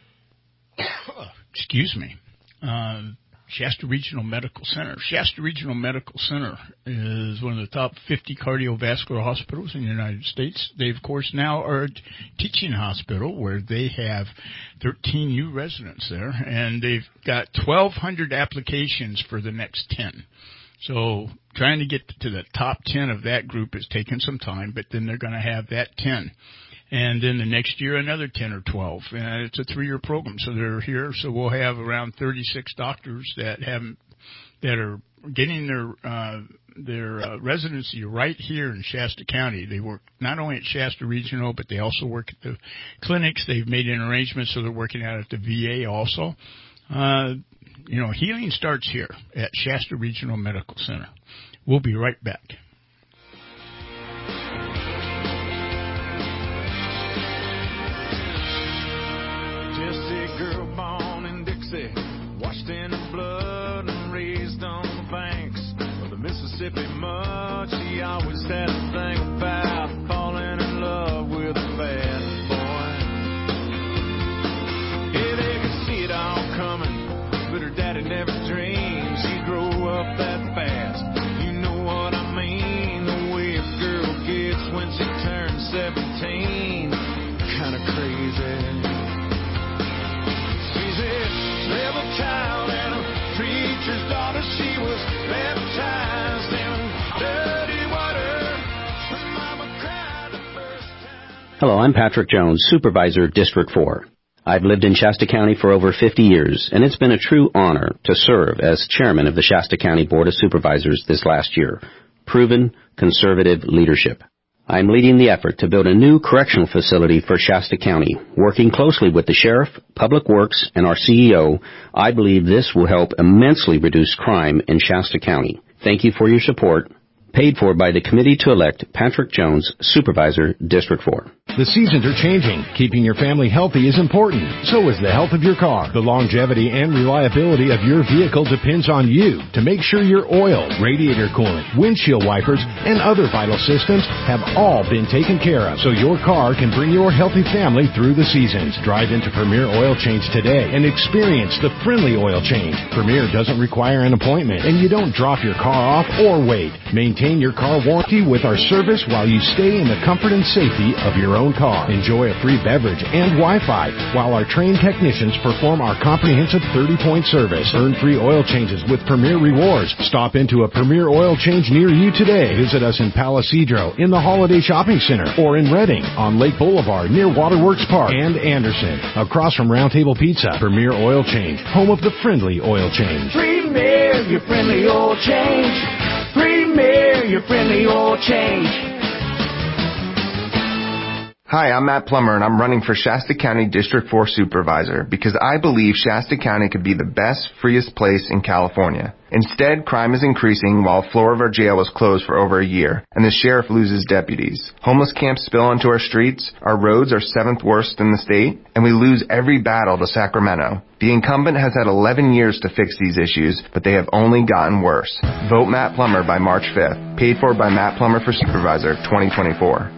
excuse me, uh, Shasta Regional Medical Center. Shasta Regional Medical Center is one of the top fifty cardiovascular hospitals in the United States. They, of course, now are a teaching hospital where they have thirteen new residents there, and they've got twelve hundred applications for the next ten. So trying to get to the top ten of that group is taking some time, but then they're going to have that ten. And then the next year, another ten or twelve. And it's a three-year program, so they're here. So we'll have around thirty-six doctors that have that are getting their uh, their uh, residency right here in Shasta County. They work not only at Shasta Regional, but they also work at the clinics. They've made an arrangement so they're working out at the V A also. Uh, you know, healing starts here at Shasta Regional Medical Center. We'll be right back. Just a girl born in Dixie, washed in the blood and raised on the banks of the Mississippi mud. She always had a thing about falling in love with a bad boy. Yeah, they could see it all coming, but her daddy never dreamed she'd grow up that fast. You know what I mean, the way a girl gets when she turns seventeen. Kinda crazy. She's a rebel child and a preacher's daughter. She was baptized in dirty water. Her mama cried the first time. Hello, I'm Patrick Jones, Supervisor, District four. I've lived in Shasta County for over fifty years, and it's been a true honor to serve as chairman of the Shasta County Board of Supervisors this last year. Proven conservative leadership. I'm leading the effort to build a new correctional facility for Shasta County. Working closely with the sheriff, Public Works, and our C E O, I believe this will help immensely reduce crime in Shasta County. Thank you for your support. Paid for by the committee to elect Patrick Jones, Supervisor, District four. The seasons are changing. Keeping your family healthy is important. So is the health of your car. The longevity and reliability of your vehicle depends on you to make sure your oil, radiator coolant, windshield wipers, and other vital systems have all been taken care of so your car can bring your healthy family through the seasons. Drive into Premier Oil Change today and experience the friendly oil change. Premier doesn't require an appointment, and you don't drop your car off or wait. Maintain your car warranty with our service while you stay in the comfort and safety of your own car. Enjoy a free beverage and Wi-Fi while our trained technicians perform our comprehensive thirty-point service. Earn free oil changes with Premier Rewards. Stop into a Premier Oil Change near you today. Visit us in Palisadro, in the Holiday Shopping Center, or in Redding, on Lake Boulevard near Waterworks Park, and Anderson, across from Round Table Pizza. Premier Oil Change, home of the friendly oil change. Premier, your friendly oil change. Premier, your friendly oil change. Hi, I'm Matt Plummer, and I'm running for Shasta County District four Supervisor because I believe Shasta County could be the best, freest place in California. Instead, crime is increasing while a floor of our jail was closed for over a year, and the sheriff loses deputies. Homeless camps spill onto our streets, our roads are seventh worst in the state, and we lose every battle to Sacramento. The incumbent has had eleven years to fix these issues, but they have only gotten worse. Vote Matt Plummer by March fifth. Paid for by Matt Plummer for Supervisor, twenty twenty-four.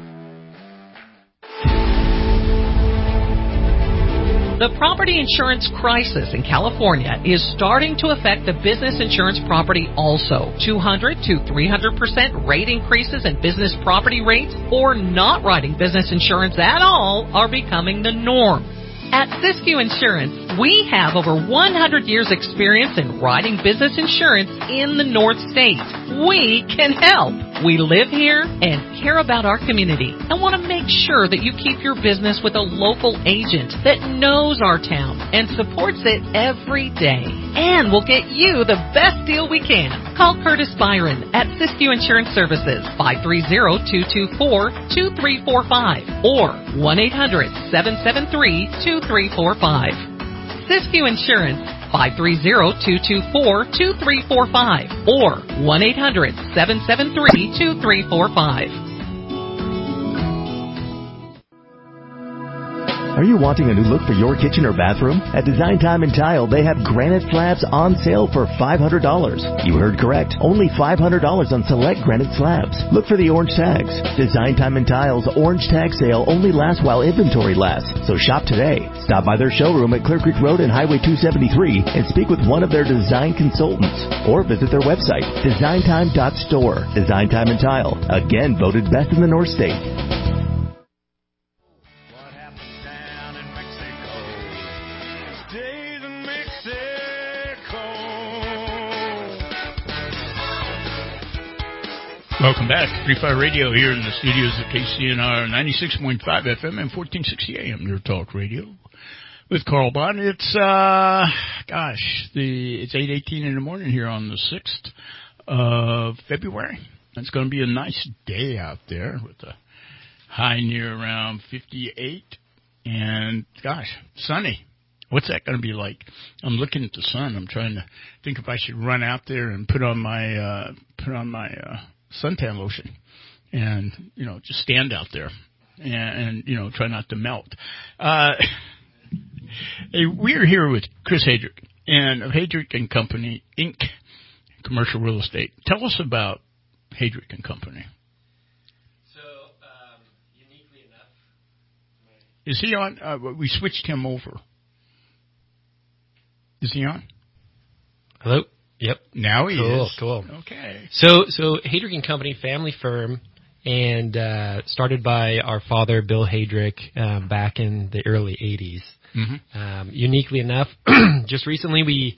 The property insurance crisis in California is starting to affect the business insurance property also. two hundred to three hundred percent rate increases in business property rates or not writing business insurance at all are becoming the norm. At Siskiyou Insurance, we have over one hundred years experience in writing business insurance in the North State. We can help. We live here and care about our community and want to make sure that you keep your business with a local agent that knows our town and supports it every day. And we'll get you the best deal we can. Call Curtis Byron at Siskiyou Insurance Services, five three zero, two two four, two three four five or one eight hundred, seven seven three, two three four five. Siskiyou Insurance, five three zero, two two four, two three four five or one eight hundred, seven seven three, two three four five. Are you wanting a new look for your kitchen or bathroom? At Design Time and Tile, they have granite slabs on sale for five hundred dollars. You heard correct. Only five hundred dollars on select granite slabs. Look for the orange tags. Design Time and Tile's orange tag sale only lasts while inventory lasts. So shop today. Stop by their showroom at Clear Creek Road and Highway two seventy-three and speak with one of their design consultants. Or visit their website, design time dot store. Design Time and Tile, again voted best in the North State. Welcome back to Free Fire Radio here in the studios of K C N R ninety-six point five F M and fourteen sixty A M, your talk radio with Carl Bond. It's, uh, gosh, the it's eight eighteen in the morning here on the sixth of February. It's going to be a nice day out there with a high near around fifty-eight. And, gosh, sunny. What's that going to be like? I'm looking at the sun. I'm trying to think if I should run out there and put on my uh, put on my uh, suntan lotion and, you know, just stand out there and, and you know, try not to melt. Uh, hey, we're here with Chris Heydrich and of Heydrich and Company, Incorporated, Commercial Real Estate. Tell us about Heydrich and Company. So, um, uniquely enough, is he on? Uh, we switched him over. Is he on? Hello? Yep. Now he cool, is. Cool, Okay. So, so Heydrich and Company, family firm, and uh, started by our father, Bill Heydrich, um, back in the early eighties. Mm-hmm. Um, uniquely enough, just recently we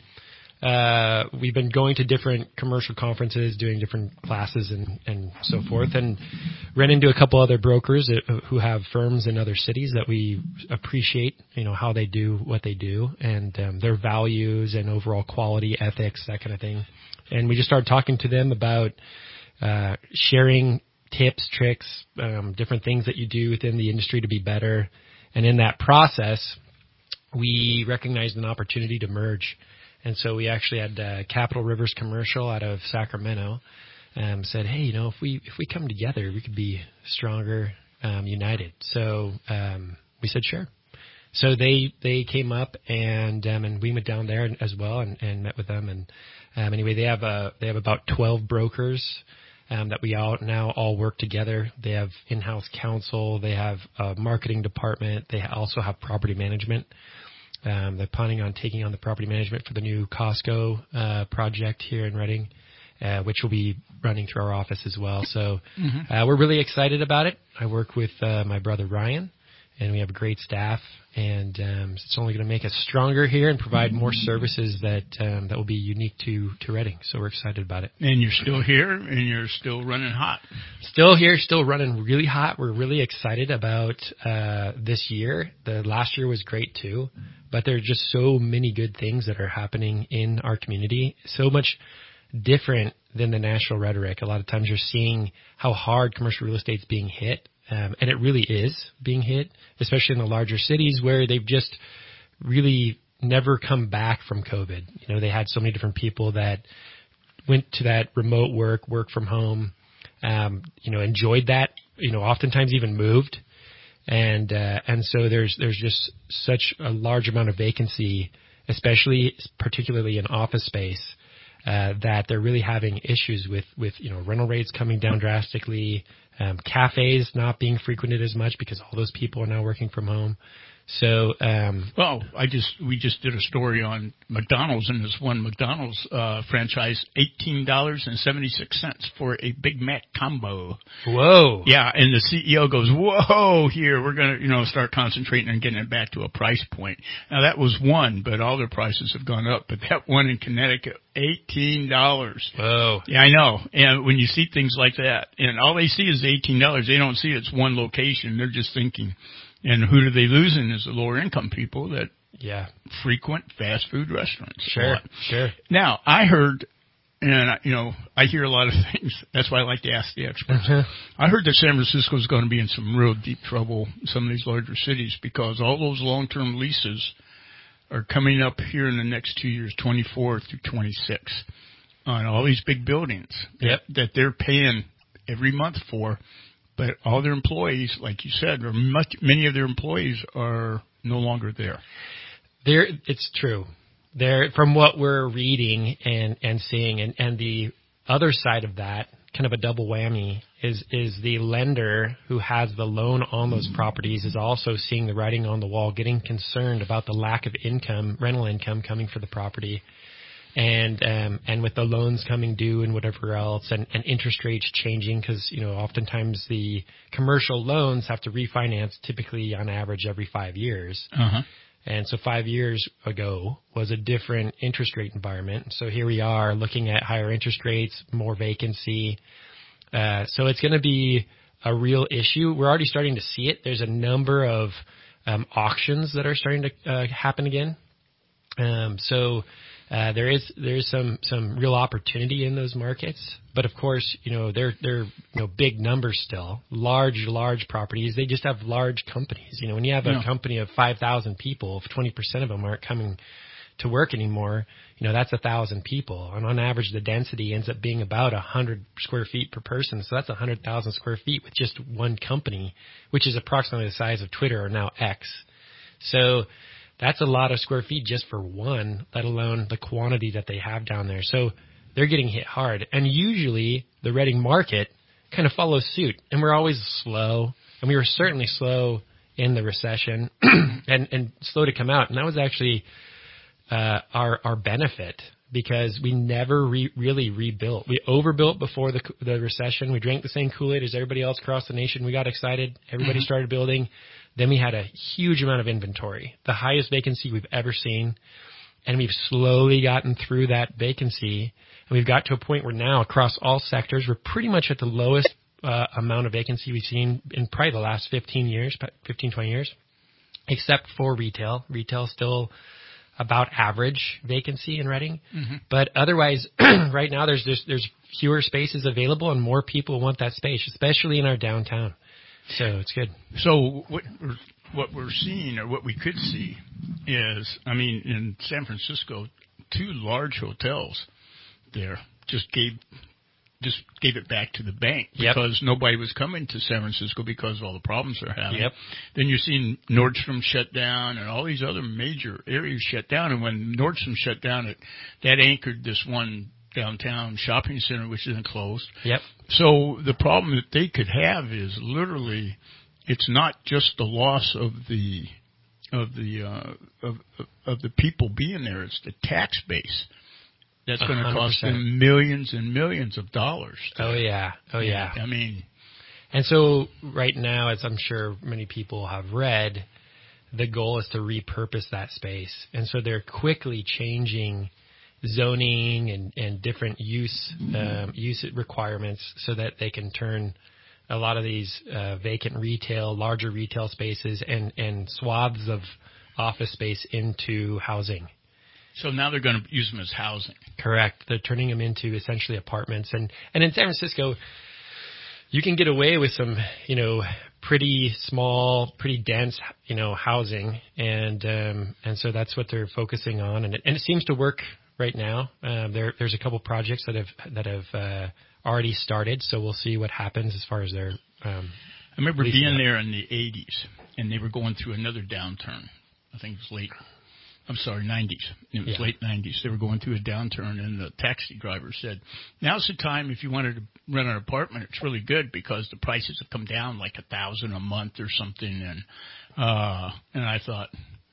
uh, we've been going to different commercial conferences, doing different classes and, and so forth, and ran into a couple other brokers that, who have firms in other cities that we appreciate, you know, how they do what they do and um, their values and overall quality, ethics, that kind of thing. And we just started talking to them about uh, sharing tips, tricks, um, different things that you do within the industry to be better. And in that process, we recognized an opportunity to merge. And so we actually had uh, Capital Rivers Commercial out of Sacramento um, said, hey, you know, if we if we come together, we could be stronger, um, united. So um, we said, sure. So they they came up and um, and we went down there as well and, and met with them. And um, anyway, they have a they have about twelve brokers um, that we all now all work together. They have in-house counsel. They have a marketing department. They also have property management. Um, they're planning on taking on the property management for the new Costco uh, project here in Reading, uh, which will be running through our office as well. So mm-hmm. uh, we're really excited about it. I work with uh, my brother Ryan, and we have a great staff, and um, it's only going to make us stronger here and provide more services that um, that will be unique to, to Reading. So we're excited about it. And you're still here, and you're still running hot. Still here, still running really hot. We're really excited about uh, this year. The last year was great too, but there are just so many good things that are happening in our community. So much different than the national rhetoric. A lot of times you're seeing how hard commercial real estate's being hit. Um, and it really is being hit, especially in the larger cities where they've just really never come back from COVID. You know, they had so many different people that went to that remote work, work from home, um, you know, enjoyed that, you know, oftentimes even moved. And, uh, and so there's, there's just such a large amount of vacancy, especially particularly in office space, uh, that they're really having issues with, with, you know, rental rates coming down drastically, um, cafes not being frequented as much because all those people are now working from home. So, um, well, I just, we just did a story on McDonald's, and this one McDonald's, uh, franchise, eighteen dollars and seventy-six cents for a Big Mac combo. Whoa. Yeah. And the C E O goes, whoa, here, we're going to, you know, start concentrating on getting it back to a price point. Now that was one, but all their prices have gone up, but that one in Connecticut, eighteen dollars. Whoa. Yeah, I know. And when you see things like that, and all they see is eighteen dollars, they don't see it's one location. They're just thinking, and who do they lose in is the lower income people that yeah. frequent fast food restaurants. Sure, sure. Now, I heard, and you know, I hear a lot of things. That's why I like to ask the experts. Uh-huh. I heard that San Francisco is going to be in some real deep trouble in some of these larger cities because all those long-term leases are coming up here in the next two years, twenty-four through twenty-six, on all these big buildings yep. that, that they're paying every month for. But all their employees, like you said, or much, many of their employees are no longer there. There, it's true. There, from what we're reading and, and seeing, and, and the other side of that, kind of a double whammy, is is the lender who has the loan on those properties is also seeing the writing on the wall, getting concerned about the lack of income, rental income coming for the property. And, um, and with the loans coming due and whatever else and, and interest rates changing because, you know, oftentimes the commercial loans have to refinance typically on average every five years. Uh-huh. And so five years ago was a different interest rate environment. So here we are looking at higher interest rates, more vacancy. Uh, so it's going to be a real issue. We're already starting to see it. There's a number of, um, auctions that are starting to, uh, happen again. Um, so, Uh, there is there is some some real opportunity in those markets, but of course, you know they're they're you know big numbers still, large large properties. They just have large companies. You know, when you have a Yeah. company of five thousand people, if twenty percent of them aren't coming to work anymore, you know that's a thousand people, and on average, the density ends up being about a hundred square feet per person. So that's a hundred thousand square feet with just one company, which is approximately the size of Twitter or now X. So that's a lot of square feet just for one, let alone the quantity that they have down there. So they're getting hit hard. And usually the Reading market kind of follows suit. And we're always slow. And we were certainly slow in the recession and, and slow to come out. And that was actually uh, our our benefit because we never re- really rebuilt. We overbuilt before the the recession. We drank the same Kool-Aid as everybody else across the nation. We got excited. Everybody Mm-hmm. started building. Then we had a huge amount of inventory, the highest vacancy we've ever seen. And we've slowly gotten through that vacancy. And we've got to a point where now across all sectors, we're pretty much at the lowest uh, amount of vacancy we've seen in probably the last fifteen years, fifteen, twenty years, except for retail. Retail still about average vacancy in Reading. Mm-hmm. But otherwise, right now there's, there's there's fewer spaces available and more people want that space, especially in our downtown. So it's good. So what we're, what we're seeing, or what we could see, is, I mean, in San Francisco, two large hotels there just gave just gave it back to the bank because Yep. nobody was coming to San Francisco because of all the problems they're having. Yep. Then you're seeing Nordstrom shut down and all these other major areas shut down. And when Nordstrom shut down, it that anchored this one downtown shopping center, which isn't closed. Yep. So the problem that they could have is literally, it's not just the loss of the of the uh, of of the people being there; it's the tax base that's going to cost one hundred percent. them millions and millions of dollars. Oh yeah, oh yeah. I mean, and so right now, as I'm sure many people have read, the goal is to repurpose that space, and so they're quickly changing zoning and, and different use um, use requirements so that they can turn a lot of these uh, vacant retail, larger retail spaces and, and swaths of office space into housing. So now they're going to use them as housing. Correct. They're turning them into essentially apartments. And, and in San Francisco, you can get away with some, you know, pretty small, pretty dense, you know, housing. And um, and so that's what they're focusing on. And it, and it seems to work right now. Uh, there, there's a couple projects that have that have uh, already started, so we'll see what happens as far as their. Um, I remember being up. there in the eighties, and they were going through another downturn. I think it was late. I'm sorry, nineties. It was Yeah. late nineties. They were going through a downturn, and the taxi driver said, "Now's the time if you wanted to rent an apartment. It's really good because the prices have come down like a thousand a month or something." And uh, and I thought,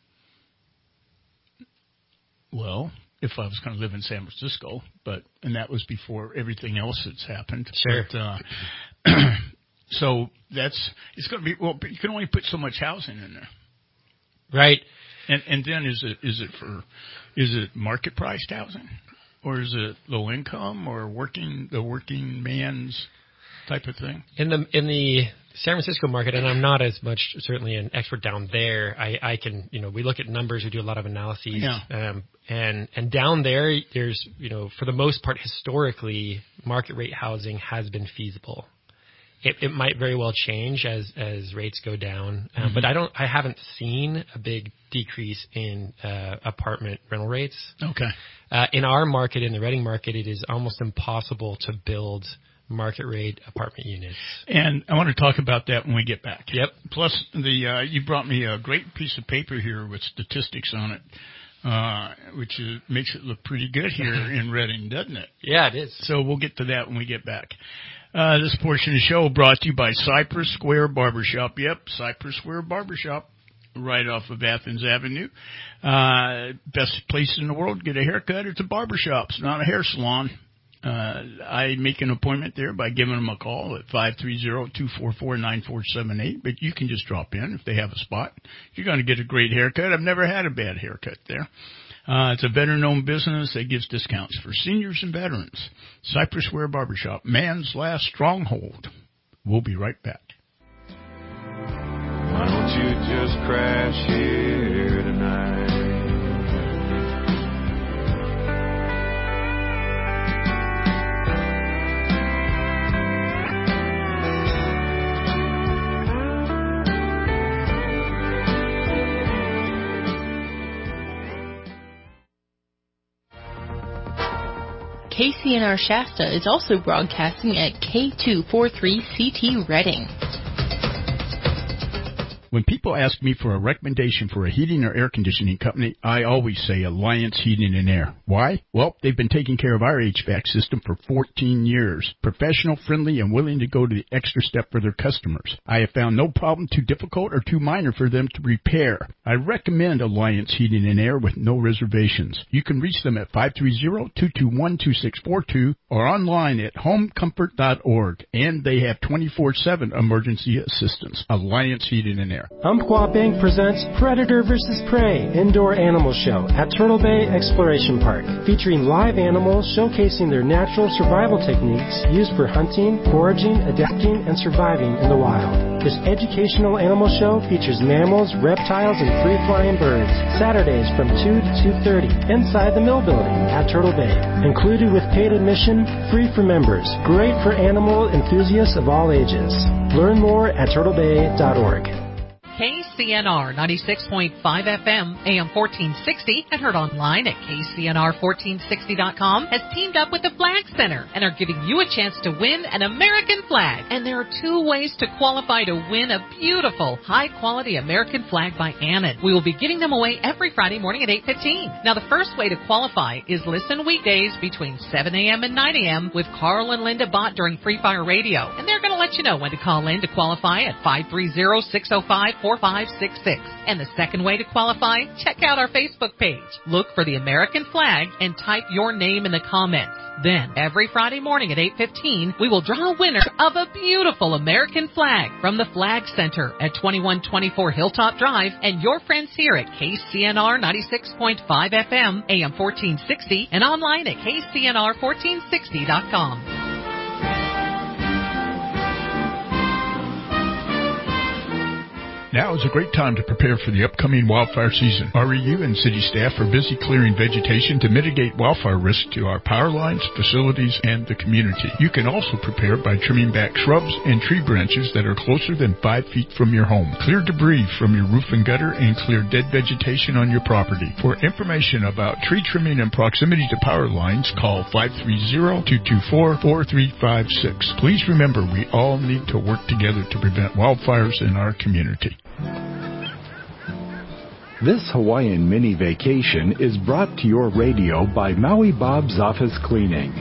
well, if I was going to live in San Francisco, but and that was before everything else that's happened. Sure. But, uh, so that's it's going to be well. But you can only put so much housing in there, right? And and then is it is it for is it market priced housing, or is it low income or working the working man's type of thing? In the in the San Francisco market, and I'm not as much certainly an expert down there. I, I can you know we look at numbers, we do a lot of analyses, Yeah. um, and and down there there's you know for the most part historically market rate housing has been feasible. It, it might very well change as as rates go down, um, Mm-hmm. but I don't I haven't seen a big decrease in uh, apartment rental rates. Okay. Uh, in our market, in the Reading market, it is almost impossible to build market rate apartment units. And I want to talk about that when we get back. Yep. Plus, the uh, you brought me a great piece of paper here with statistics on it, uh, which is, makes it look pretty good here in Reading, doesn't it? Yeah, it is. So we'll get to that when we get back. Uh, this portion of the show brought to you by Cypress Square Barbershop. Yep, Cypress Square Barbershop, right off of Athens Avenue. Uh, best place in the world to get a haircut. It's a barbershop. It's not a hair salon. Uh, I make an appointment there by giving them a call at five three zero, two four four, nine four seven eight. But you can just drop in if they have a spot. You're going to get a great haircut. I've never had a bad haircut there. Uh, it's a veteran-owned business that gives discounts for seniors and veterans. Cypress Square Barbershop, man's last stronghold. We'll be right back. Why don't you just crash here tonight? K C N R Shasta is also broadcasting at K two forty-three C T Reading. When people ask me for a recommendation for a heating or air conditioning company, I always say Alliance Heating and Air. Why? Well, they've been taking care of our H V A C system for fourteen years. Professional, friendly, and willing to go to the extra step for their customers. I have found no problem too difficult or too minor for them to repair. I recommend Alliance Heating and Air with no reservations. You can reach them at five three zero, two two one, two six four two or online at home comfort dot org. And they have twenty-four seven emergency assistance. Alliance Heating and Air. Umpqua Bank presents Predator versus. Prey Indoor Animal Show at Turtle Bay Exploration Park, featuring live animals showcasing their natural survival techniques used for hunting, foraging, adapting, and surviving in the wild. This educational animal show features mammals, reptiles, and free-flying birds. Saturdays from two to two thirty inside the Mill Building at Turtle Bay. Included with paid admission, free for members. Great for animal enthusiasts of all ages. Learn more at turtle bay dot org. K C N R ninety-six point five F M, A M fourteen sixty, and heard online at K C N R fourteen sixty dot com, has teamed up with the Flag Center and are giving you a chance to win an American flag. And there are two ways to qualify to win a beautiful, high-quality American flag by Annan. We will be giving them away every Friday morning at eight fifteen. Now, the first way to qualify is listen weekdays between seven a.m. and nine a.m. with Carl and Linda Bott during Free Fire Radio. And they're going to let you know when to call in to qualify at five three zero, six zero five, four five six six. And the second way to qualify, check out our Facebook page. Look for the American flag and type your name in the comments. Then, every Friday morning at eight fifteen, we will draw a winner of a beautiful American flag from the Flag Center at twenty-one twenty-four Hilltop Drive and your friends here at K C N R ninety-six point five F M, A M fourteen sixty, and online at K C N R fourteen sixty dot com. Now is a great time to prepare for the upcoming wildfire season. R E U and city staff are busy clearing vegetation to mitigate wildfire risk to our power lines, facilities, and the community. You can also prepare by trimming back shrubs and tree branches that are closer than five feet from your home. Clear debris from your roof and gutter and clear dead vegetation on your property. For information about tree trimming and proximity to power lines, call five three zero, two two four, four three five six. Please remember, we all need to work together to prevent wildfires in our community. This Hawaiian mini vacation is brought to your radio by Maui Bob's Office Cleaning.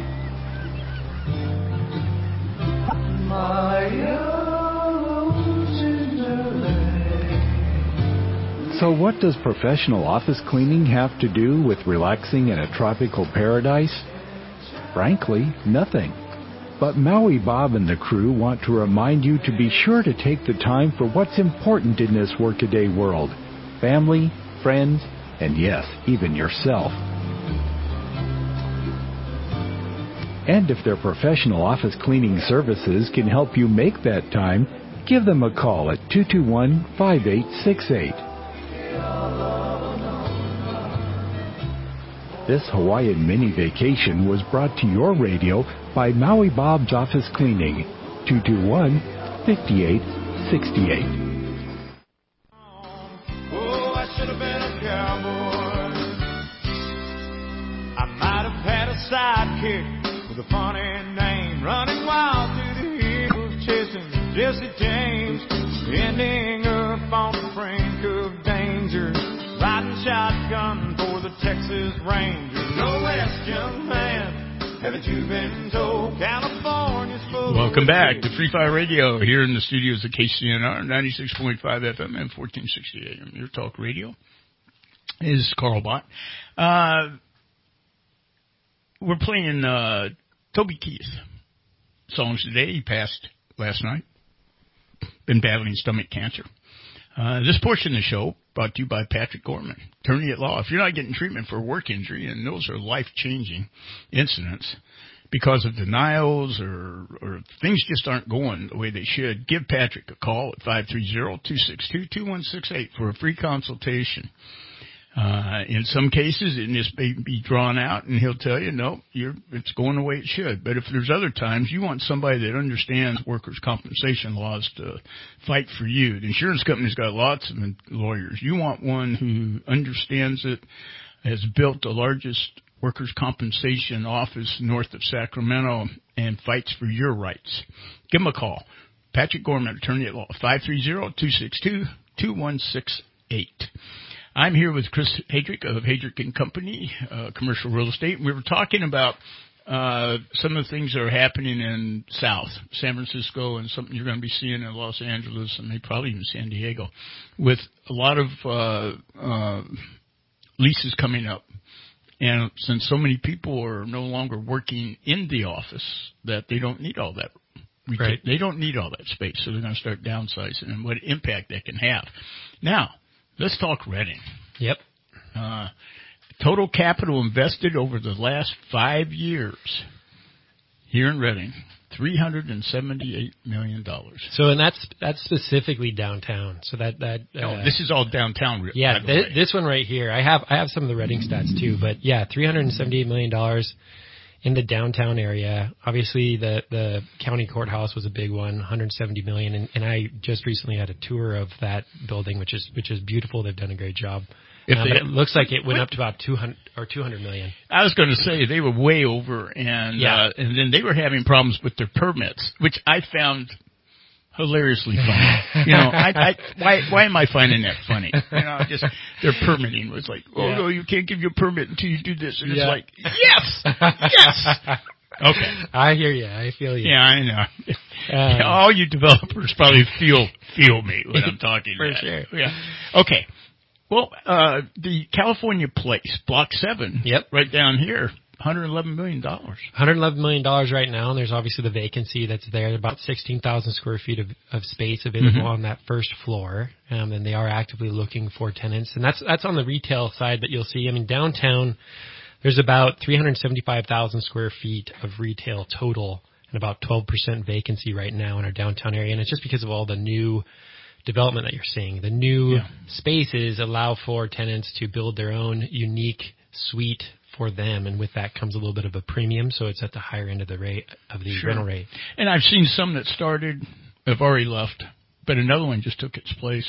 So what does professional office cleaning have to do with relaxing in a tropical paradise? Frankly, nothing. But Maui Bob and the crew want to remind you to be sure to take the time for what's important in this workaday world. Family, friends, and yes, even yourself. And if their professional office cleaning services can help you make that time, give them a call at two two one, five eight six eight. This Hawaiian mini vacation was brought to your radio by Maui Bob's Office Cleaning, two two one, five eight six eight. Oh, I should have been a cowboy. I might have had a sidekick with a funny name, running wild through the hills, chasing Jesse James, ending up on the brink of danger, riding shotgun for the Texas Rangers. No rest, young man. Haven't you been told California's full? Welcome back to Free Fire Radio here in the studios of K C N R ninety-six point five F M and fourteen sixty A M. Your talk radio is Carl Bott. Uh, we're playing uh, Toby Keith songs today. He passed last night. Been battling stomach cancer. Uh, this portion of the show brought to you by Patrick Gorman, attorney at law. If you're not getting treatment for a work injury, and those are life-changing incidents because of denials or, or things just aren't going the way they should, give Patrick a call at five three zero, two six two, two one six eight for a free consultation. Uh, in some cases, it just may be drawn out, and he'll tell you, no, you're, it's going the way it should. But if there's other times, you want somebody that understands workers' compensation laws to fight for you. The insurance company's got lots of lawyers. You want one who understands it, has built the largest workers' compensation office north of Sacramento and fights for your rights. Give him a call. Patrick Gorman, attorney at law, five three zero, two six two, two one six eight. I'm here with Chris Hedrick of Hedrick and Company, uh, commercial real estate. We were talking about uh, some of the things that are happening in South San Francisco and something you're going to be seeing in Los Angeles and maybe probably even San Diego, with a lot of uh, uh, leases coming up. And since so many people are no longer working in the office, that they don't need all that. Right. They don't need all that space, so they're going to start downsizing and what impact that can have. Now, let's talk Redding. Yep. Uh, total capital invested over the last five years here in Redding, three hundred seventy-eight million dollars. So, and that's that's specifically downtown. So that that uh, oh, this is all downtown. Yeah, th- this one right here. I have I have some of the Redding stats too, but yeah, three hundred seventy-eight million dollars in the downtown area. Obviously, the the county courthouse was a big one, one hundred seventy million dollars, and, and I just recently had a tour of that building, which is which is beautiful. They've done a great job. If uh, they, but it looks like it went up to about two hundred or two hundred million. I was going to say they were way over, and yeah. uh, and then they were having problems with their permits, which I found hilariously funny. You know, I, I why why am I finding that funny? You know, just their permitting was like, oh yeah. no, you can't give you a permit until you do this, and yeah. it's like, yes, yes. Okay, I hear you. I feel you. Yeah, I know. Um, All you developers probably feel feel me when I'm talking. For about sure. It. Yeah. Okay. Well, uh, the California Place, Block seven, yep. right down here, one hundred eleven million dollars. one hundred eleven million dollars right now, and there's obviously the vacancy that's there, about sixteen thousand square feet of, of space available mm-hmm. on that first floor, um, and they are actively looking for tenants. And that's that's on the retail side that you'll see. I mean, downtown, there's about three hundred seventy-five thousand square feet of retail total and about twelve percent vacancy right now in our downtown area, and it's just because of all the new development that you're seeing. The new yeah. spaces allow for tenants to build their own unique suite for them, and with that comes a little bit of a premium, so it's at the higher end of the rate of the sure. rental rate. And I've seen some that started, have already left, but another one just took its place.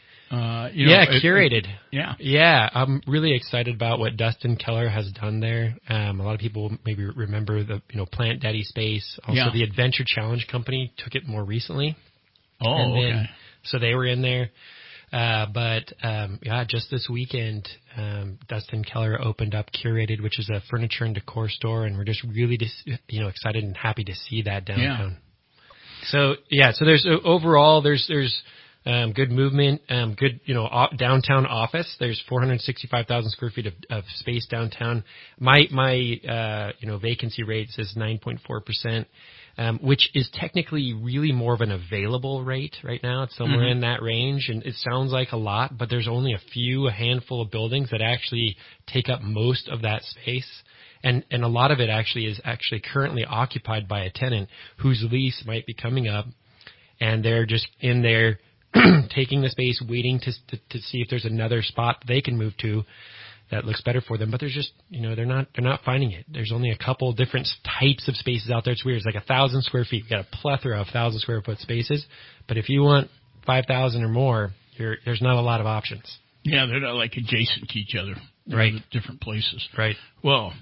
Uh, you know, yeah, it, curated. It, yeah. Yeah, I'm really excited about what Dustin Keller has done there. Um, a lot of people maybe remember the, you know, Plant Daddy space. Also, yeah. the Adventure Challenge Company took it more recently. Oh, and then, okay. So they were in there. Uh, but, um, yeah, just this weekend, um, Dustin Keller opened up Curated, which is a furniture and decor store, and we're just really, dis- you know, excited and happy to see that downtown. Yeah. So, yeah, so there's, uh, overall, there's, there's, um, good movement, um, good, you know, o- downtown office. There's four hundred sixty-five thousand square feet of, of space downtown. My, my, uh, you know, vacancy rate says nine point four percent. Um, which is technically really more of an available rate right now. It's somewhere mm-hmm. in that range, and it sounds like a lot, but there's only a few, a handful of buildings that actually take up most of that space. And, and a lot of it actually is actually currently occupied by a tenant whose lease might be coming up, and they're just in there taking the space, waiting to, to, to see if there's another spot they can move to that looks better for them, but there's just, you know, they're not, they're not finding it. There's only a couple different types of spaces out there. It's weird. It's like a thousand square feet. We got a plethora of thousand square foot spaces, but if you want five thousand or more, you're, there's not a lot of options. Yeah. They're not like adjacent to each other. They're right. Different places. Right. Well,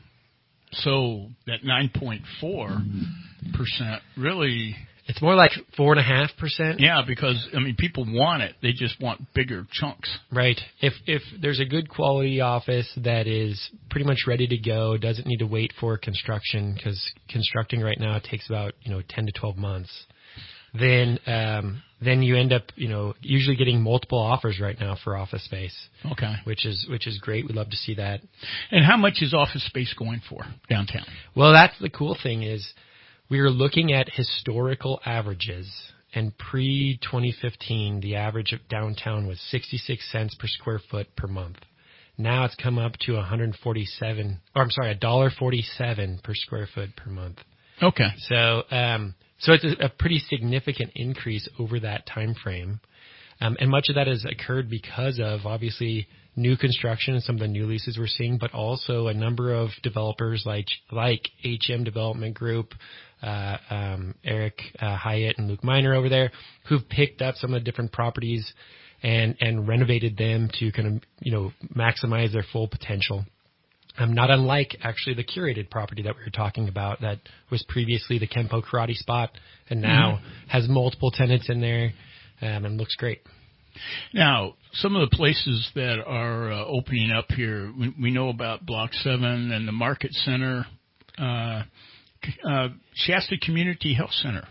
so that nine point four percent really, it's more like four and a half percent. Yeah, because I mean, people want it; they just want bigger chunks. Right. If if there's a good quality office that is pretty much ready to go, doesn't need to wait for construction, because constructing right now takes about you know ten to twelve months. Then um, then you end up you know usually getting multiple offers right now for office space. Okay. Which is which is great. We'd love to see that. And how much is office space going for downtown? Well, that's the cool thing is, we are looking at historical averages, and pre twenty fifteen, the average of downtown was sixty-six cents per square foot per month. Now it's come up to one hundred forty-seven, or I'm sorry, one dollar forty-seven per square foot per month. Okay. So, um, so it's a, a pretty significant increase over that time frame. Um, and much of that has occurred because of, obviously, new construction and some of the new leases we're seeing, but also a number of developers like, like H M Development Group, Uh, um, Eric uh, Hyatt and Luke Miner over there, who've picked up some of the different properties and, and renovated them to kind of, you know, maximize their full potential. Um, not unlike actually the curated property that we were talking about that was previously the Kempo Karate spot and now mm-hmm. has multiple tenants in there um, and looks great. Now, some of the places that are uh, opening up here, we, we know about Block seven and the Market Center, uh, uh, Shasta Community Health Center.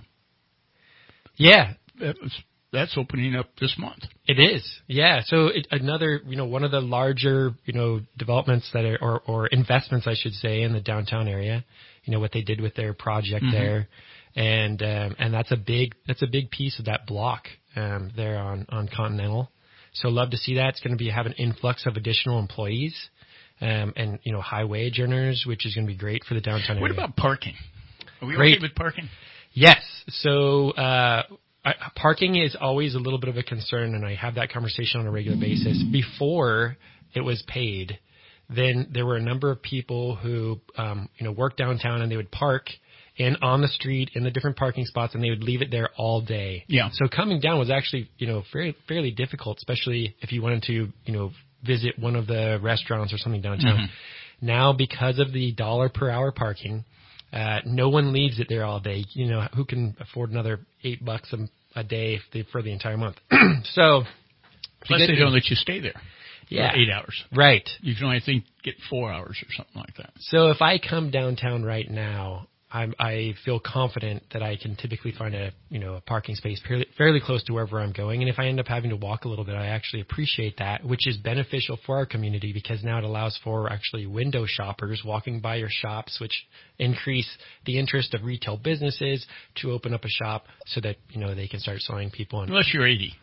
Yeah. That was, that's opening up this month. It is, yeah. So it, another, you know, one of the larger, you know, developments that are, or, or investments, I should say, in the downtown area. You know what they did with their project mm-hmm. there, and um, and that's a big that's a big piece of that block um, there on, on Continental. So love to see that. It's going to be have an influx of additional employees, um, and you know high wage earners, which is going to be great for the downtown area. What about parking? Are we great. okay with parking? Yes. So. Uh, I, parking is always a little bit of a concern, and I have that conversation on a regular basis. Before it was paid, then there were a number of people who, um, you know, worked downtown, and they would park in on the street in the different parking spots, and they would leave it there all day. Yeah. So coming down was actually, you know, fairly, fairly difficult, especially if you wanted to, you know, visit one of the restaurants or something downtown. Mm-hmm. Now, because of the dollar per hour parking, Uh, no one leaves it there all day. You know, who can afford another eight bucks a, a day if they, for the entire month? so, plus they don't let you stay there. Yeah, for eight hours. Right. You can only I think get four hours or something like that. So if I come downtown right now, I'm, I feel confident that I can typically find a you know a parking space fairly, fairly close to wherever I'm going. And if I end up having to walk a little bit, I actually appreciate that, which is beneficial for our community because now it allows for actually window shoppers walking by your shops, which increase the interest of retail businesses to open up a shop so that you know they can start selling people. In. Unless you're eighty.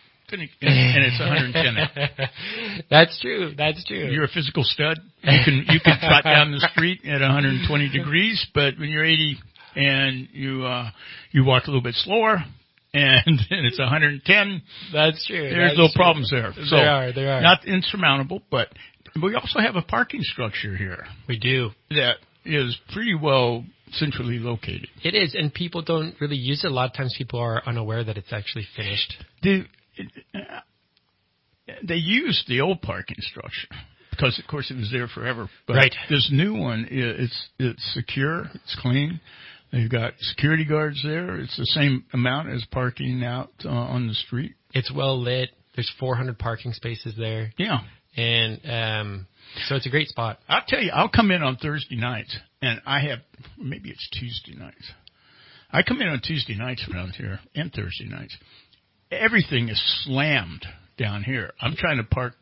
And it's one hundred ten now. That's true. That's true. You're a physical stud. You can you can trot down the street at one hundred twenty degrees, but when you're eighty and you uh, you walk a little bit slower, and, and it's one hundred ten. That's true. There's That's no true. problems there. So there are. There are. Not insurmountable, but we also have a parking structure here. We do. That is pretty well centrally located. It is, and people don't really use it. A lot of times people are unaware that it's actually finished. The They used the old parking structure because, of course, it was there forever. But right. This new one, it's it's secure, it's clean. They've got security guards there. It's the same amount as parking out uh, on the street. It's well lit. There's four hundred parking spaces there. Yeah. And um, so it's a great spot. I'll tell you, I'll come in on Thursday nights, and I have, maybe it's Tuesday nights. I come in on Tuesday nights around here and Thursday nights. Everything is slammed down here. I'm trying to park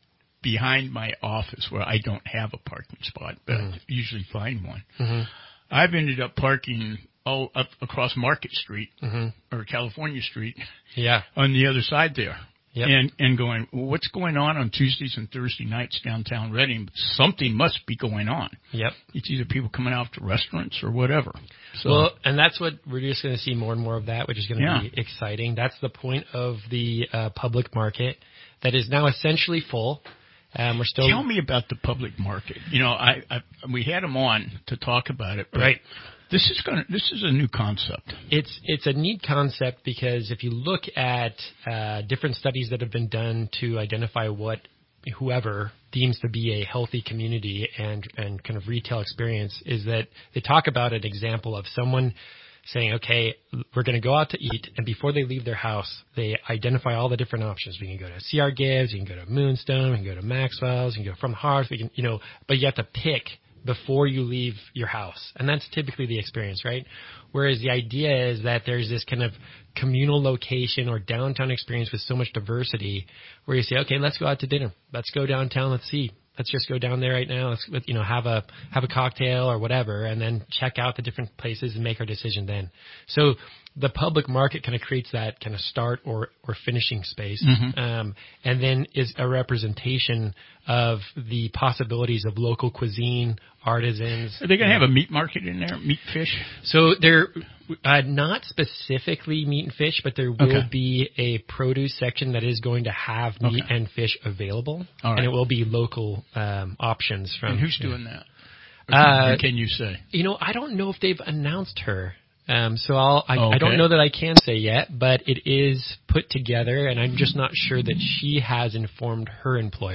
behind my office where I don't have a parking spot, but mm-hmm. I usually find one. Mm-hmm. I've ended up parking all up across Market Street mm-hmm. or California Street yeah. on the other side there. Yep. And and going, well, what's going on on Tuesdays and Thursday nights downtown Redding? Something must be going on. Yep. It's either people coming out to restaurants or whatever. So, well, and that's what we're just going to see more and more of that, which is going to yeah. be exciting. That's the point of the uh, public market that is now essentially full. Um, we're still. Tell me about the public market. You know, I, I we had them on to talk about it, but right. This is going. This is a new concept. It's it's a neat concept because if you look at uh, different studies that have been done to identify what whoever deems to be a healthy community and and kind of retail experience, is that they talk about an example of someone saying, okay, we're going to go out to eat, and before they leave their house, they identify all the different options. We can go to C R Gibbs, you can go to Moonstone, we can go to Maxwell's, you can go From the Hearth, we can, you know, but you have to pick before you leave your house. And that's typically the experience, right? Whereas the idea is that there's this kind of communal location or downtown experience with so much diversity where you say, okay, let's go out to dinner. Let's go downtown. Let's see. Let's just go down there right now. Let's, you know, have a, have a cocktail or whatever, and then check out the different places and make our decision then. So the public market kind of creates that kind of start or, or finishing space, mm-hmm. um, and then is a representation of the possibilities of local cuisine, artisans. Are they going to have a meat market in there, meat, fish? So they're uh, not specifically meat and fish, but there will okay. be a produce section that is going to have meat okay. and fish available, All right. and it will be local um, options from. And who's yeah. doing that? Or can, uh, or can you say? You know, I don't know if they've announced her. Um, so I'll, I, oh, okay. I don't know that I can say yet, but it is put together, and I'm just not sure that she has informed her employer.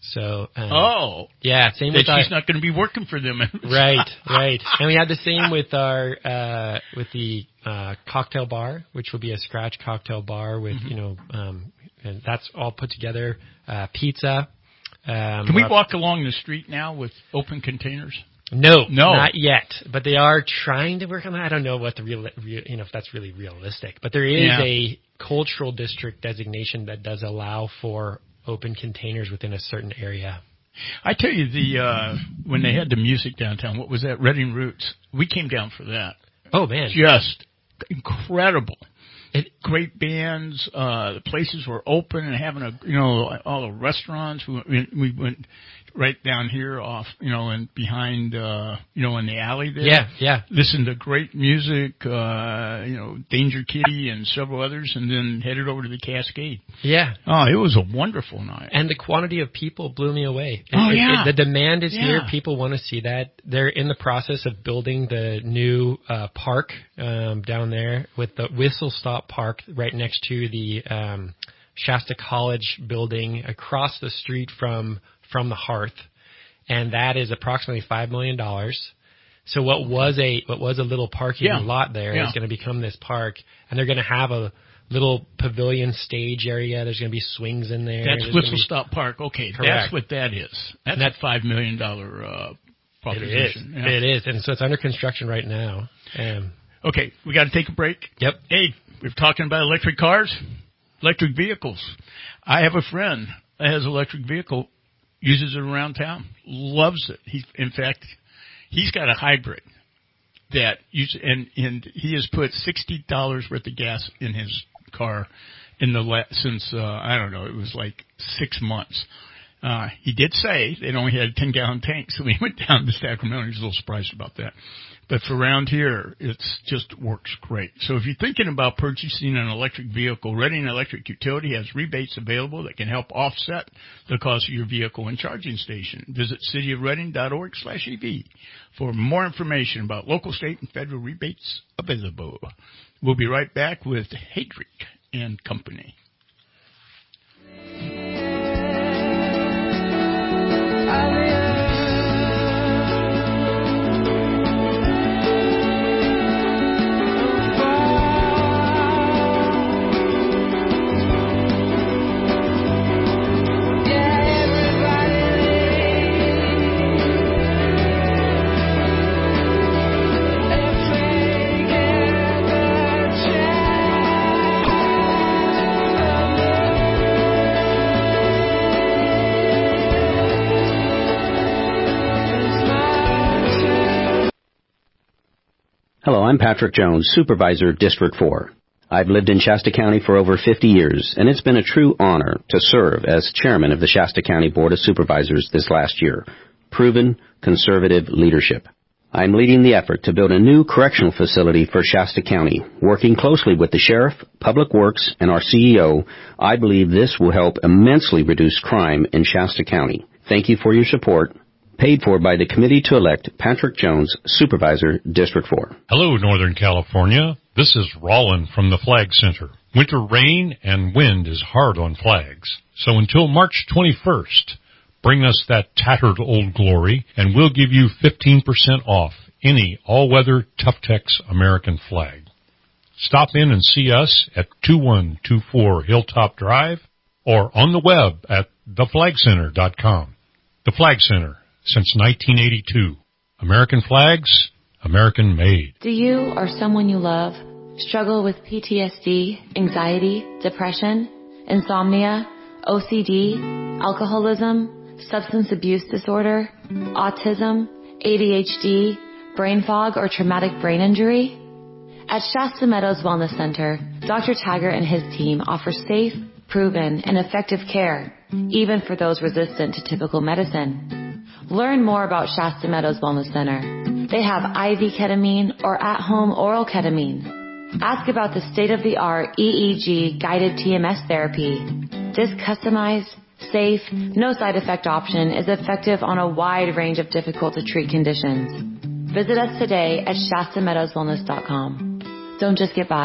So, um, oh, yeah, same that with our, she's not going to be working for them. right, right. And we had the same with our uh, with the uh, cocktail bar, which will be a scratch cocktail bar with mm-hmm. you know, um, and that's all put together. Uh, pizza. Um, Can we walk along the street now with open containers? No, no, not yet. But they are trying to work on that. I don't know what the real, real you know, if that's really realistic. But there is yeah. a cultural district designation that does allow for open containers within a certain area. I tell you, the uh, when they had the music downtown, what was that? Reading Roots. We came down for that. Oh man, just incredible. It, great bands. Uh, the places were open and having a, you know, all the restaurants. We, we went right down here off, you know, and behind, uh, you know, in the alley there. Yeah, yeah. Listened to great music, uh, you know, Danger Kitty and several others, and then headed over to the Cascade. Yeah. Oh, it was a wonderful night. And the quantity of people blew me away. Oh, it, yeah. It, the demand is yeah. here. People want to see that. They're in the process of building the new uh, park um, down there with the Whistle Stop Park right next to the um, Shasta College building across the street from from the Hearth, and that is approximately five million dollars. So what was a what was a little parking yeah. lot there yeah. is going to become this park, and they're going to have a little pavilion stage area. There's going to be swings in there. That's There's Whistle be... Stop Park. Okay, Correct. That's what that is. That's that, a five million dollar uh, proposition. It is. Yeah. It is, and so it's under construction right now. Um, okay, we got to take a break. Yep. Hey, we're talking about electric cars, electric vehicles. I have a friend that has an electric vehicle. Uses it around town, loves it. He, in fact, he's got a hybrid that uses, and and he has put sixty dollars worth of gas in his car in the la- since uh, I don't know, it was like six months. Uh, he did say they only had ten gallon tanks, so we went down to Sacramento. He was a little surprised about that. But for around here, it's just works great. So if you're thinking about purchasing an electric vehicle, Reading Electric Utility has rebates available that can help offset the cost of your vehicle and charging station. Visit cityofreading.org slash EV for more information about local, state, and federal rebates available. We'll be right back with Hedrick and Company. Hello, I'm Patrick Jones, Supervisor, District four. I've lived in Shasta County for over fifty years, and it's been a true honor to serve as chairman of the Shasta County Board of Supervisors this last year. Proven conservative leadership. I'm leading the effort to build a new correctional facility for Shasta County. Working closely with the sheriff, Public Works, and our C E O, I believe this will help immensely reduce crime in Shasta County. Thank you for your support. Paid for by the committee to elect Patrick Jones, Supervisor, District four. Hello, Northern California. This is Rollin from the Flag Center. Winter rain and wind is hard on flags. So until March twenty-first, bring us that tattered old glory, and we'll give you fifteen percent off any all-weather Tuftex American flag. Stop in and see us at two one two four Hilltop Drive or on the web at the flag center dot com. The Flag Center. Since nineteen eighty-two. American flags, American made. Do you or someone you love struggle with P T S D, anxiety, depression, insomnia, O C D, alcoholism, substance abuse disorder, autism, A D H D, brain fog, or traumatic brain injury? At Shasta Meadows Wellness Center, Doctor Taggart and his team offer safe, proven, and effective care, even for those resistant to typical medicine. Learn more about Shasta Meadows Wellness Center. They have I V ketamine or at-home oral ketamine. Ask about the state-of-the-art E E G guided T M S therapy. This customized, safe, no side effect option is effective on a wide range of difficult to treat conditions. Visit us today at Shasta Meadows Wellness dot com. Don't just get by,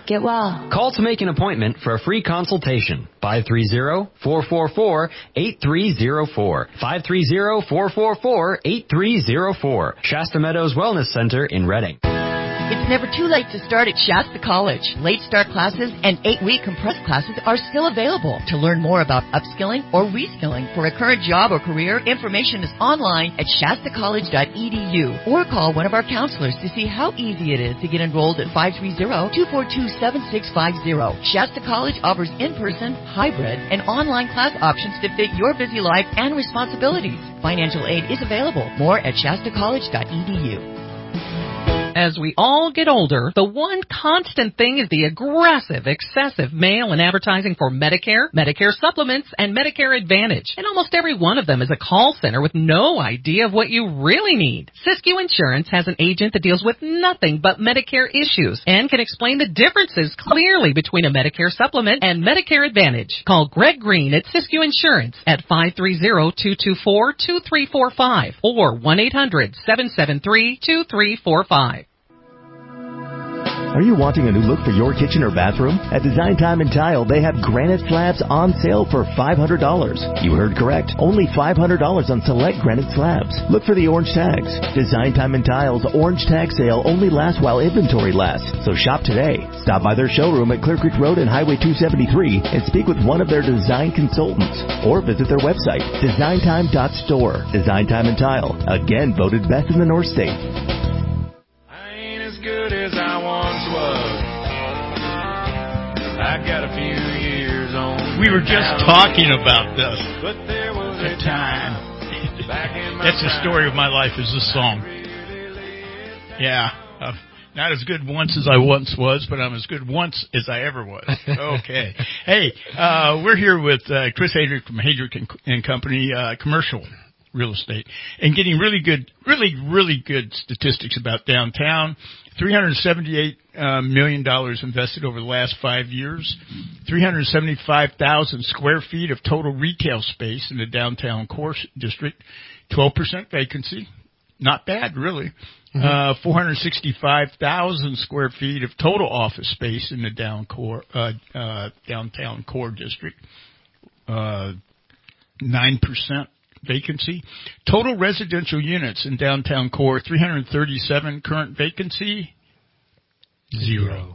Get well. Call to make an appointment for a free consultation. five three zero, four four four, eight three zero four. five three zero, four four four, eight three zero four. Shasta Meadows Wellness Center in Reading. It's never too late to start at Shasta College. Late start classes and eight-week compressed classes are still available. To learn more about upskilling or reskilling for a current job or career, information is online at shasta college dot e d u or call one of our counselors to see how easy it is to get enrolled at five three zero, two four two, seven six five zero. Shasta College offers in-person, hybrid, and online class options to fit your busy life and responsibilities. Financial aid is available. More at shasta college dot e d u. As we all get older, the one constant thing is the aggressive, excessive mail and advertising for Medicare, Medicare supplements, and Medicare Advantage. And almost every one of them is a call center with no idea of what you really need. Siskiyou Insurance has an agent that deals with nothing but Medicare issues and can explain the differences clearly between a Medicare supplement and Medicare Advantage. Call Greg Green at Siskiyou Insurance at five three zero, two two four, two three four five or one eight hundred, seven seven three, two three four five. Are you wanting a new look for your kitchen or bathroom? At Design Time and Tile, they have granite slabs on sale for five hundred dollars. You heard correct. Only five hundred dollars on select granite slabs. Look for the orange tags. Design Time and Tile's orange tag sale only lasts while inventory lasts. So shop today. Stop by their showroom at Clear Creek Road and Highway two seventy-three and speak with one of their design consultants. Or visit their website, design time dot store. Design Time and Tile, again voted best in the North State. Good as I once was. I got a few years on. We were just talking about this. But there was a time. That's the story of my life, is this song. Yeah. Uh, not as good once as I once was, but I'm as good once as I ever was. Okay. Hey, uh, we're here with uh, Chris Hadrick from Hadrick and, and Company, uh, commercial real estate, and getting really good, really, really good statistics about downtown. three hundred seventy-eight uh, million dollars invested over the last five years, three hundred seventy-five thousand square feet of total retail space in the downtown core district, twelve percent vacancy. Not bad, really. Mm-hmm. Uh, four hundred sixty-five thousand square feet of total office space in the down core, uh, uh, downtown core district, uh, nine percent vacancy. Total residential units in downtown core, three hundred thirty-seven. Current vacancy, zero.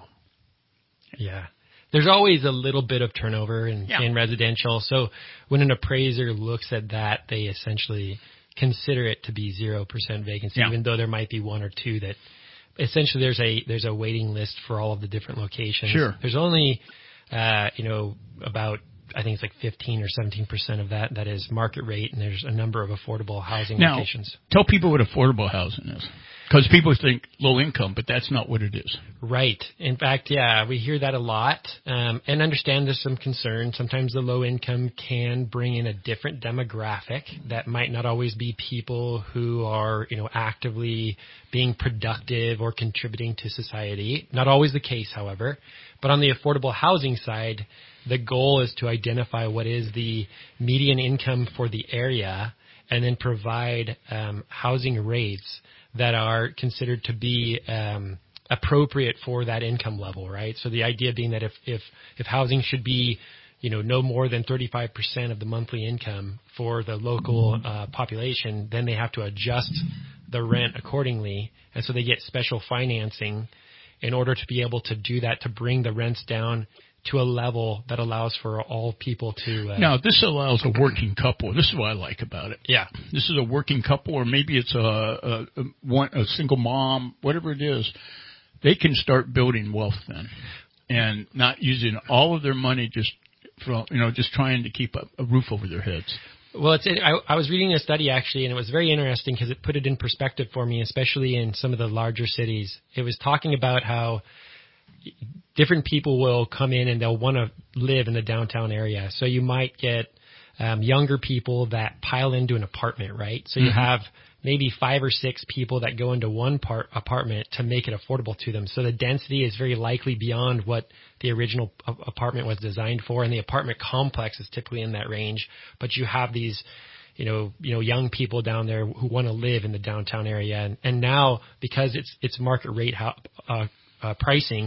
Yeah. There's always a little bit of turnover in, yeah. in residential. So when an appraiser looks at that, they essentially consider it to be zero percent vacancy, yeah. even though there might be one or two that essentially there's a, there's a waiting list for all of the different locations. Sure. There's only, uh, you know, about, I think it's like fifteen or seventeen percent of that that is market rate, and there's a number of affordable housing now, locations. Tell people what affordable housing is, because people think low income, but that's not what it is. Right. In fact, yeah, we hear that a lot, um, and understand there's some concern. Sometimes the low income can bring in a different demographic that might not always be people who are, you know, actively being productive or contributing to society. Not always the case, however. But on the affordable housing side, the goal is to identify what is the median income for the area and then provide um, housing rates that are considered to be um, appropriate for that income level, right? So the idea being that if, if, if housing should be, you know, no more than thirty-five percent of the monthly income for the local uh, population, then they have to adjust the rent accordingly. And so they get special financing in order to be able to do that, to bring the rents down to a level that allows for all people to... Uh, now, this allows a working couple. This is what I like about it. Yeah. This is a working couple, or maybe it's a, a, a, one, a single mom, whatever it is. They can start building wealth then, and not using all of their money just for, you know, just trying to keep a, a roof over their heads. Well, it's, I, I was reading a study, actually, and it was very interesting because it put it in perspective for me, especially in some of the larger cities. It was talking about how different people will come in and they'll want to live in the downtown area. So you might get um, younger people that pile into an apartment, right? So you mm-hmm. have maybe five or six people that go into one part apartment to make it affordable to them. So the density is very likely beyond what the original apartment was designed for, and the apartment complex is typically in that range. But you have these, you know, you know, young people down there who want to live in the downtown area, and, and now because it's it's market rate uh, uh, pricing,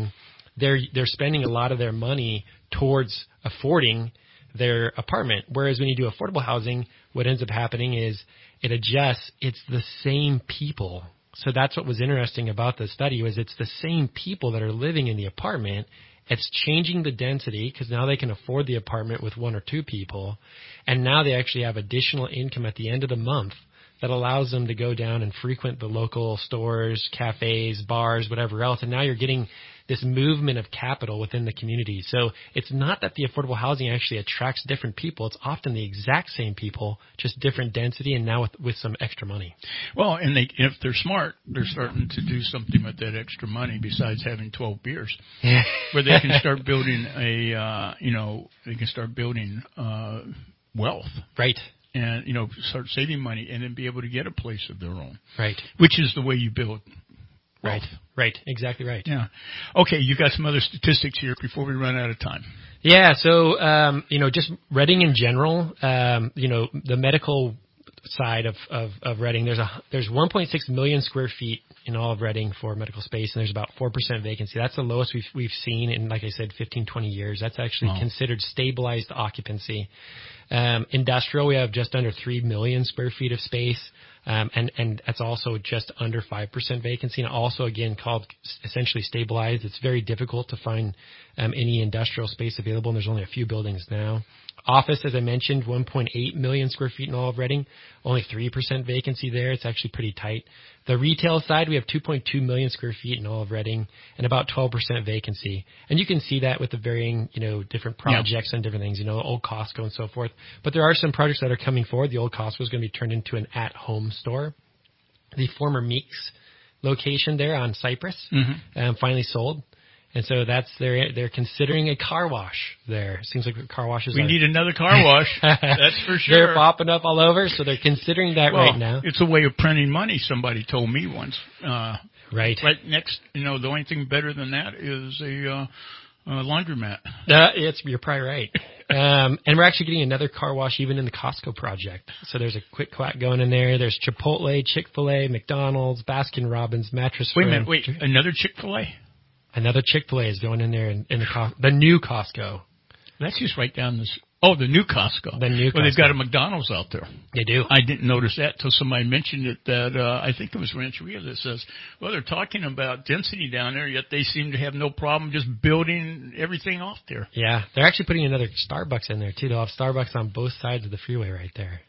they're they're spending a lot of their money towards affording their apartment. Whereas when you do affordable housing, what ends up happening is it adjusts. It's the same people. So that's what was interesting about the study was it's the same people that are living in the apartment. It's changing the density because now they can afford the apartment with one or two people. And now they actually have additional income at the end of the month that allows them to go down and frequent the local stores, cafes, bars, whatever else. And now you're getting this movement of capital within the community. So it's not that the affordable housing actually attracts different people. It's often the exact same people, just different density, and now with, with some extra money. Well, and they, if they're smart, they're starting to do something with that extra money besides having twelve beers, where they can start building a, uh, you know, they can start building uh, wealth. Right. And, you know, start saving money and then be able to get a place of their own. Right. Which is the way you build wealth. Right. Right. Exactly right. Yeah. Okay, you got some other statistics here before we run out of time. Yeah. So, um, you know, just Reading in general, um, you know, the medical side of, of, of Reading, there's a, there's one point six million square feet in all of Reading for medical space, and there's about four percent vacancy. That's the lowest we've, we've seen in, like I said, fifteen, twenty years. That's actually wow. considered stabilized occupancy. Um, industrial, we have just under three million square feet of space. Um, and, and that's also just under five percent vacancy, and also again called essentially stabilized. It's very difficult to find um, any industrial space available, and there's only a few buildings now. Office, as I mentioned, one point eight million square feet in all of Reading, only three percent vacancy there. It's actually pretty tight. The retail side, we have two point two million square feet in all of Reading and about twelve percent vacancy. And you can see that with the varying, you know, different projects yeah. and different things, you know, old Costco and so forth. But there are some projects that are coming forward. The old Costco is going to be turned into an at-home store. The former Meeks location there on Cypress mm-hmm. um, finally sold. And so that's they're they're considering a car wash there. Seems like car washes. We are, need another car wash. That's for sure. They're popping up all over, so they're considering that well, right now. It's a way of printing money. Somebody told me once. Uh, right. Right next, you know, the only thing better than that is a, uh, a laundromat. Uh, it's you're probably right. um, and we're actually getting another car wash even in the Costco project. So there's a Quick Quack going in there. There's Chipotle, Chick-fil-A, McDonald's, Baskin Robbins, Mattress Wait Firm. a minute. Wait, another Chick-fil-A? Another Chick-fil-A is going in there in, in the Co- the new Costco. That's just right down this. Oh, the new Costco. The new. Well, Costco. They've got a McDonald's out there. They do. I didn't notice that till somebody mentioned it. That uh, I think it was Rancheria that says, well, they're talking about density down there, yet they seem to have no problem just building everything off there. Yeah, they're actually putting another Starbucks in there too. They'll have Starbucks on both sides of the freeway right there.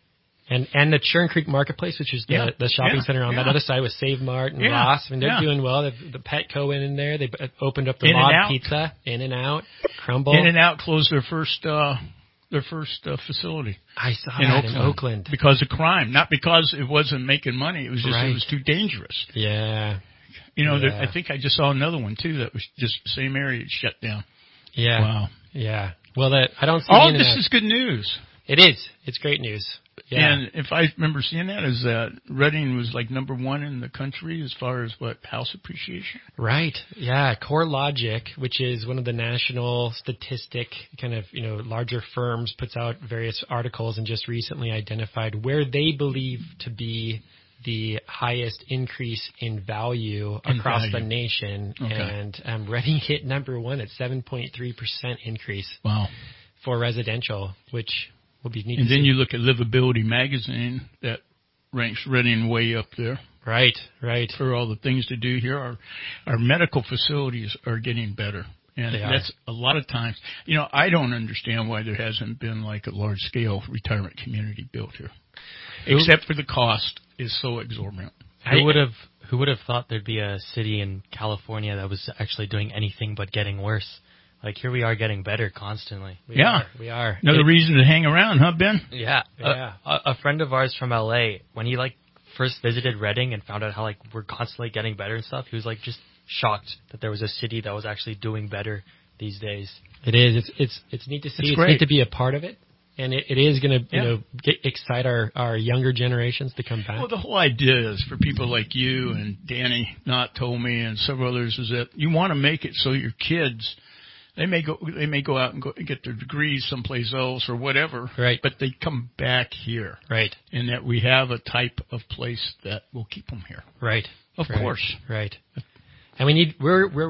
And and the Churn Creek Marketplace, which is the, yeah, the shopping yeah, center on yeah. that other side with Save Mart and yeah, Ross. I mean, they're yeah. doing well. They've, the Petco went in there. They opened up the In Mod and Pizza, In and Out, Crumble. In and Out closed their first uh, their first uh, facility. I saw in that Oakland, in Oakland because of crime, not because it wasn't making money. It was just right. it was too dangerous. Yeah. You know, yeah. there, I think I just saw another one too that was just the same area shut down. Yeah. Wow. Yeah. Well, that I don't see all of this is good news. It is. It's great news. Yeah. And if I remember seeing that, is that Reading was like number one in the country as far as what house appreciation. Right. Yeah. CoreLogic, which is one of the national statistic kind of you know larger firms, puts out various articles and just recently identified where they believe to be the highest increase in value in across value. the nation, okay. and um, Reading hit number one at seven point three percent increase. Wow. For residential, which will be neat. And to then see. you look at Livability Magazine that ranks Reading way up there. Right, right. For all the things to do here, our our medical facilities are getting better. And they that's are. a lot of times, you know, I don't understand why there hasn't been like a large scale retirement community built here. Who, Except for the cost is so exorbitant. Who would have who would have thought there'd be a city in California that was actually doing anything but getting worse? Like, here we are getting better constantly. We yeah. Are, we are. Another it, reason to hang around, huh, Ben? Yeah. yeah. A, a friend of ours from L A, when he, like, first visited Reading and found out how, like, we're constantly getting better and stuff, he was, like, just shocked that there was a city that was actually doing better these days. It is. It's it's it's neat to see. It's, it's great. neat to be a part of it. And it, it is going to, you yeah. know, get, excite our, our younger generations to come back. Well, the whole idea is for people like you and Danny Knott told me and several others is that you want to make it so your kids, they may go, they may go out and go get their degrees someplace else or whatever. Right. But they come back here. Right. And that we have a type of place that will keep them here. Right. Of right. course. Right. And we need, where, where we,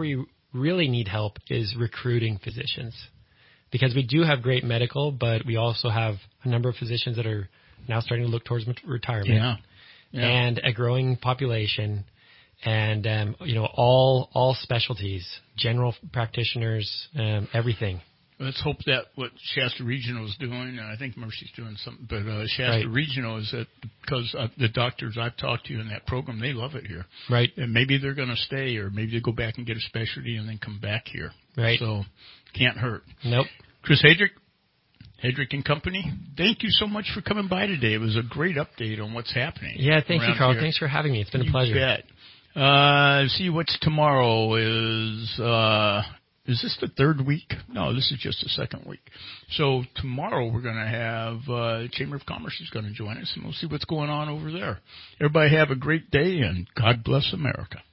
really need help is recruiting physicians, because we do have great medical, but we also have a number of physicians that are now starting to look towards retirement. Yeah. Yeah. And a growing population, and um, you know, all all specialties, general practitioners, um, everything. Let's hope that what Shasta Regional is doing, and I think Mercy's doing something, but uh, Shasta Right. Regional is that because uh, the doctors I've talked to in that program, they love it here. Right. And maybe they're going to stay, or maybe they go back and get a specialty and then come back here. Right. So can't hurt. Nope. Chris Hedrick, Hedrick and Company, thank you so much for coming by today. It was a great update on what's happening. Yeah, thank you, around Carl. here. Thanks for having me. It's been a You pleasure. bet. Uh, see what's tomorrow is, uh, is this the third week? No, this is just the second week. So tomorrow we're going to have, uh, Chamber of Commerce is going to join us, and we'll see what's going on over there. Everybody have a great day, and God bless America.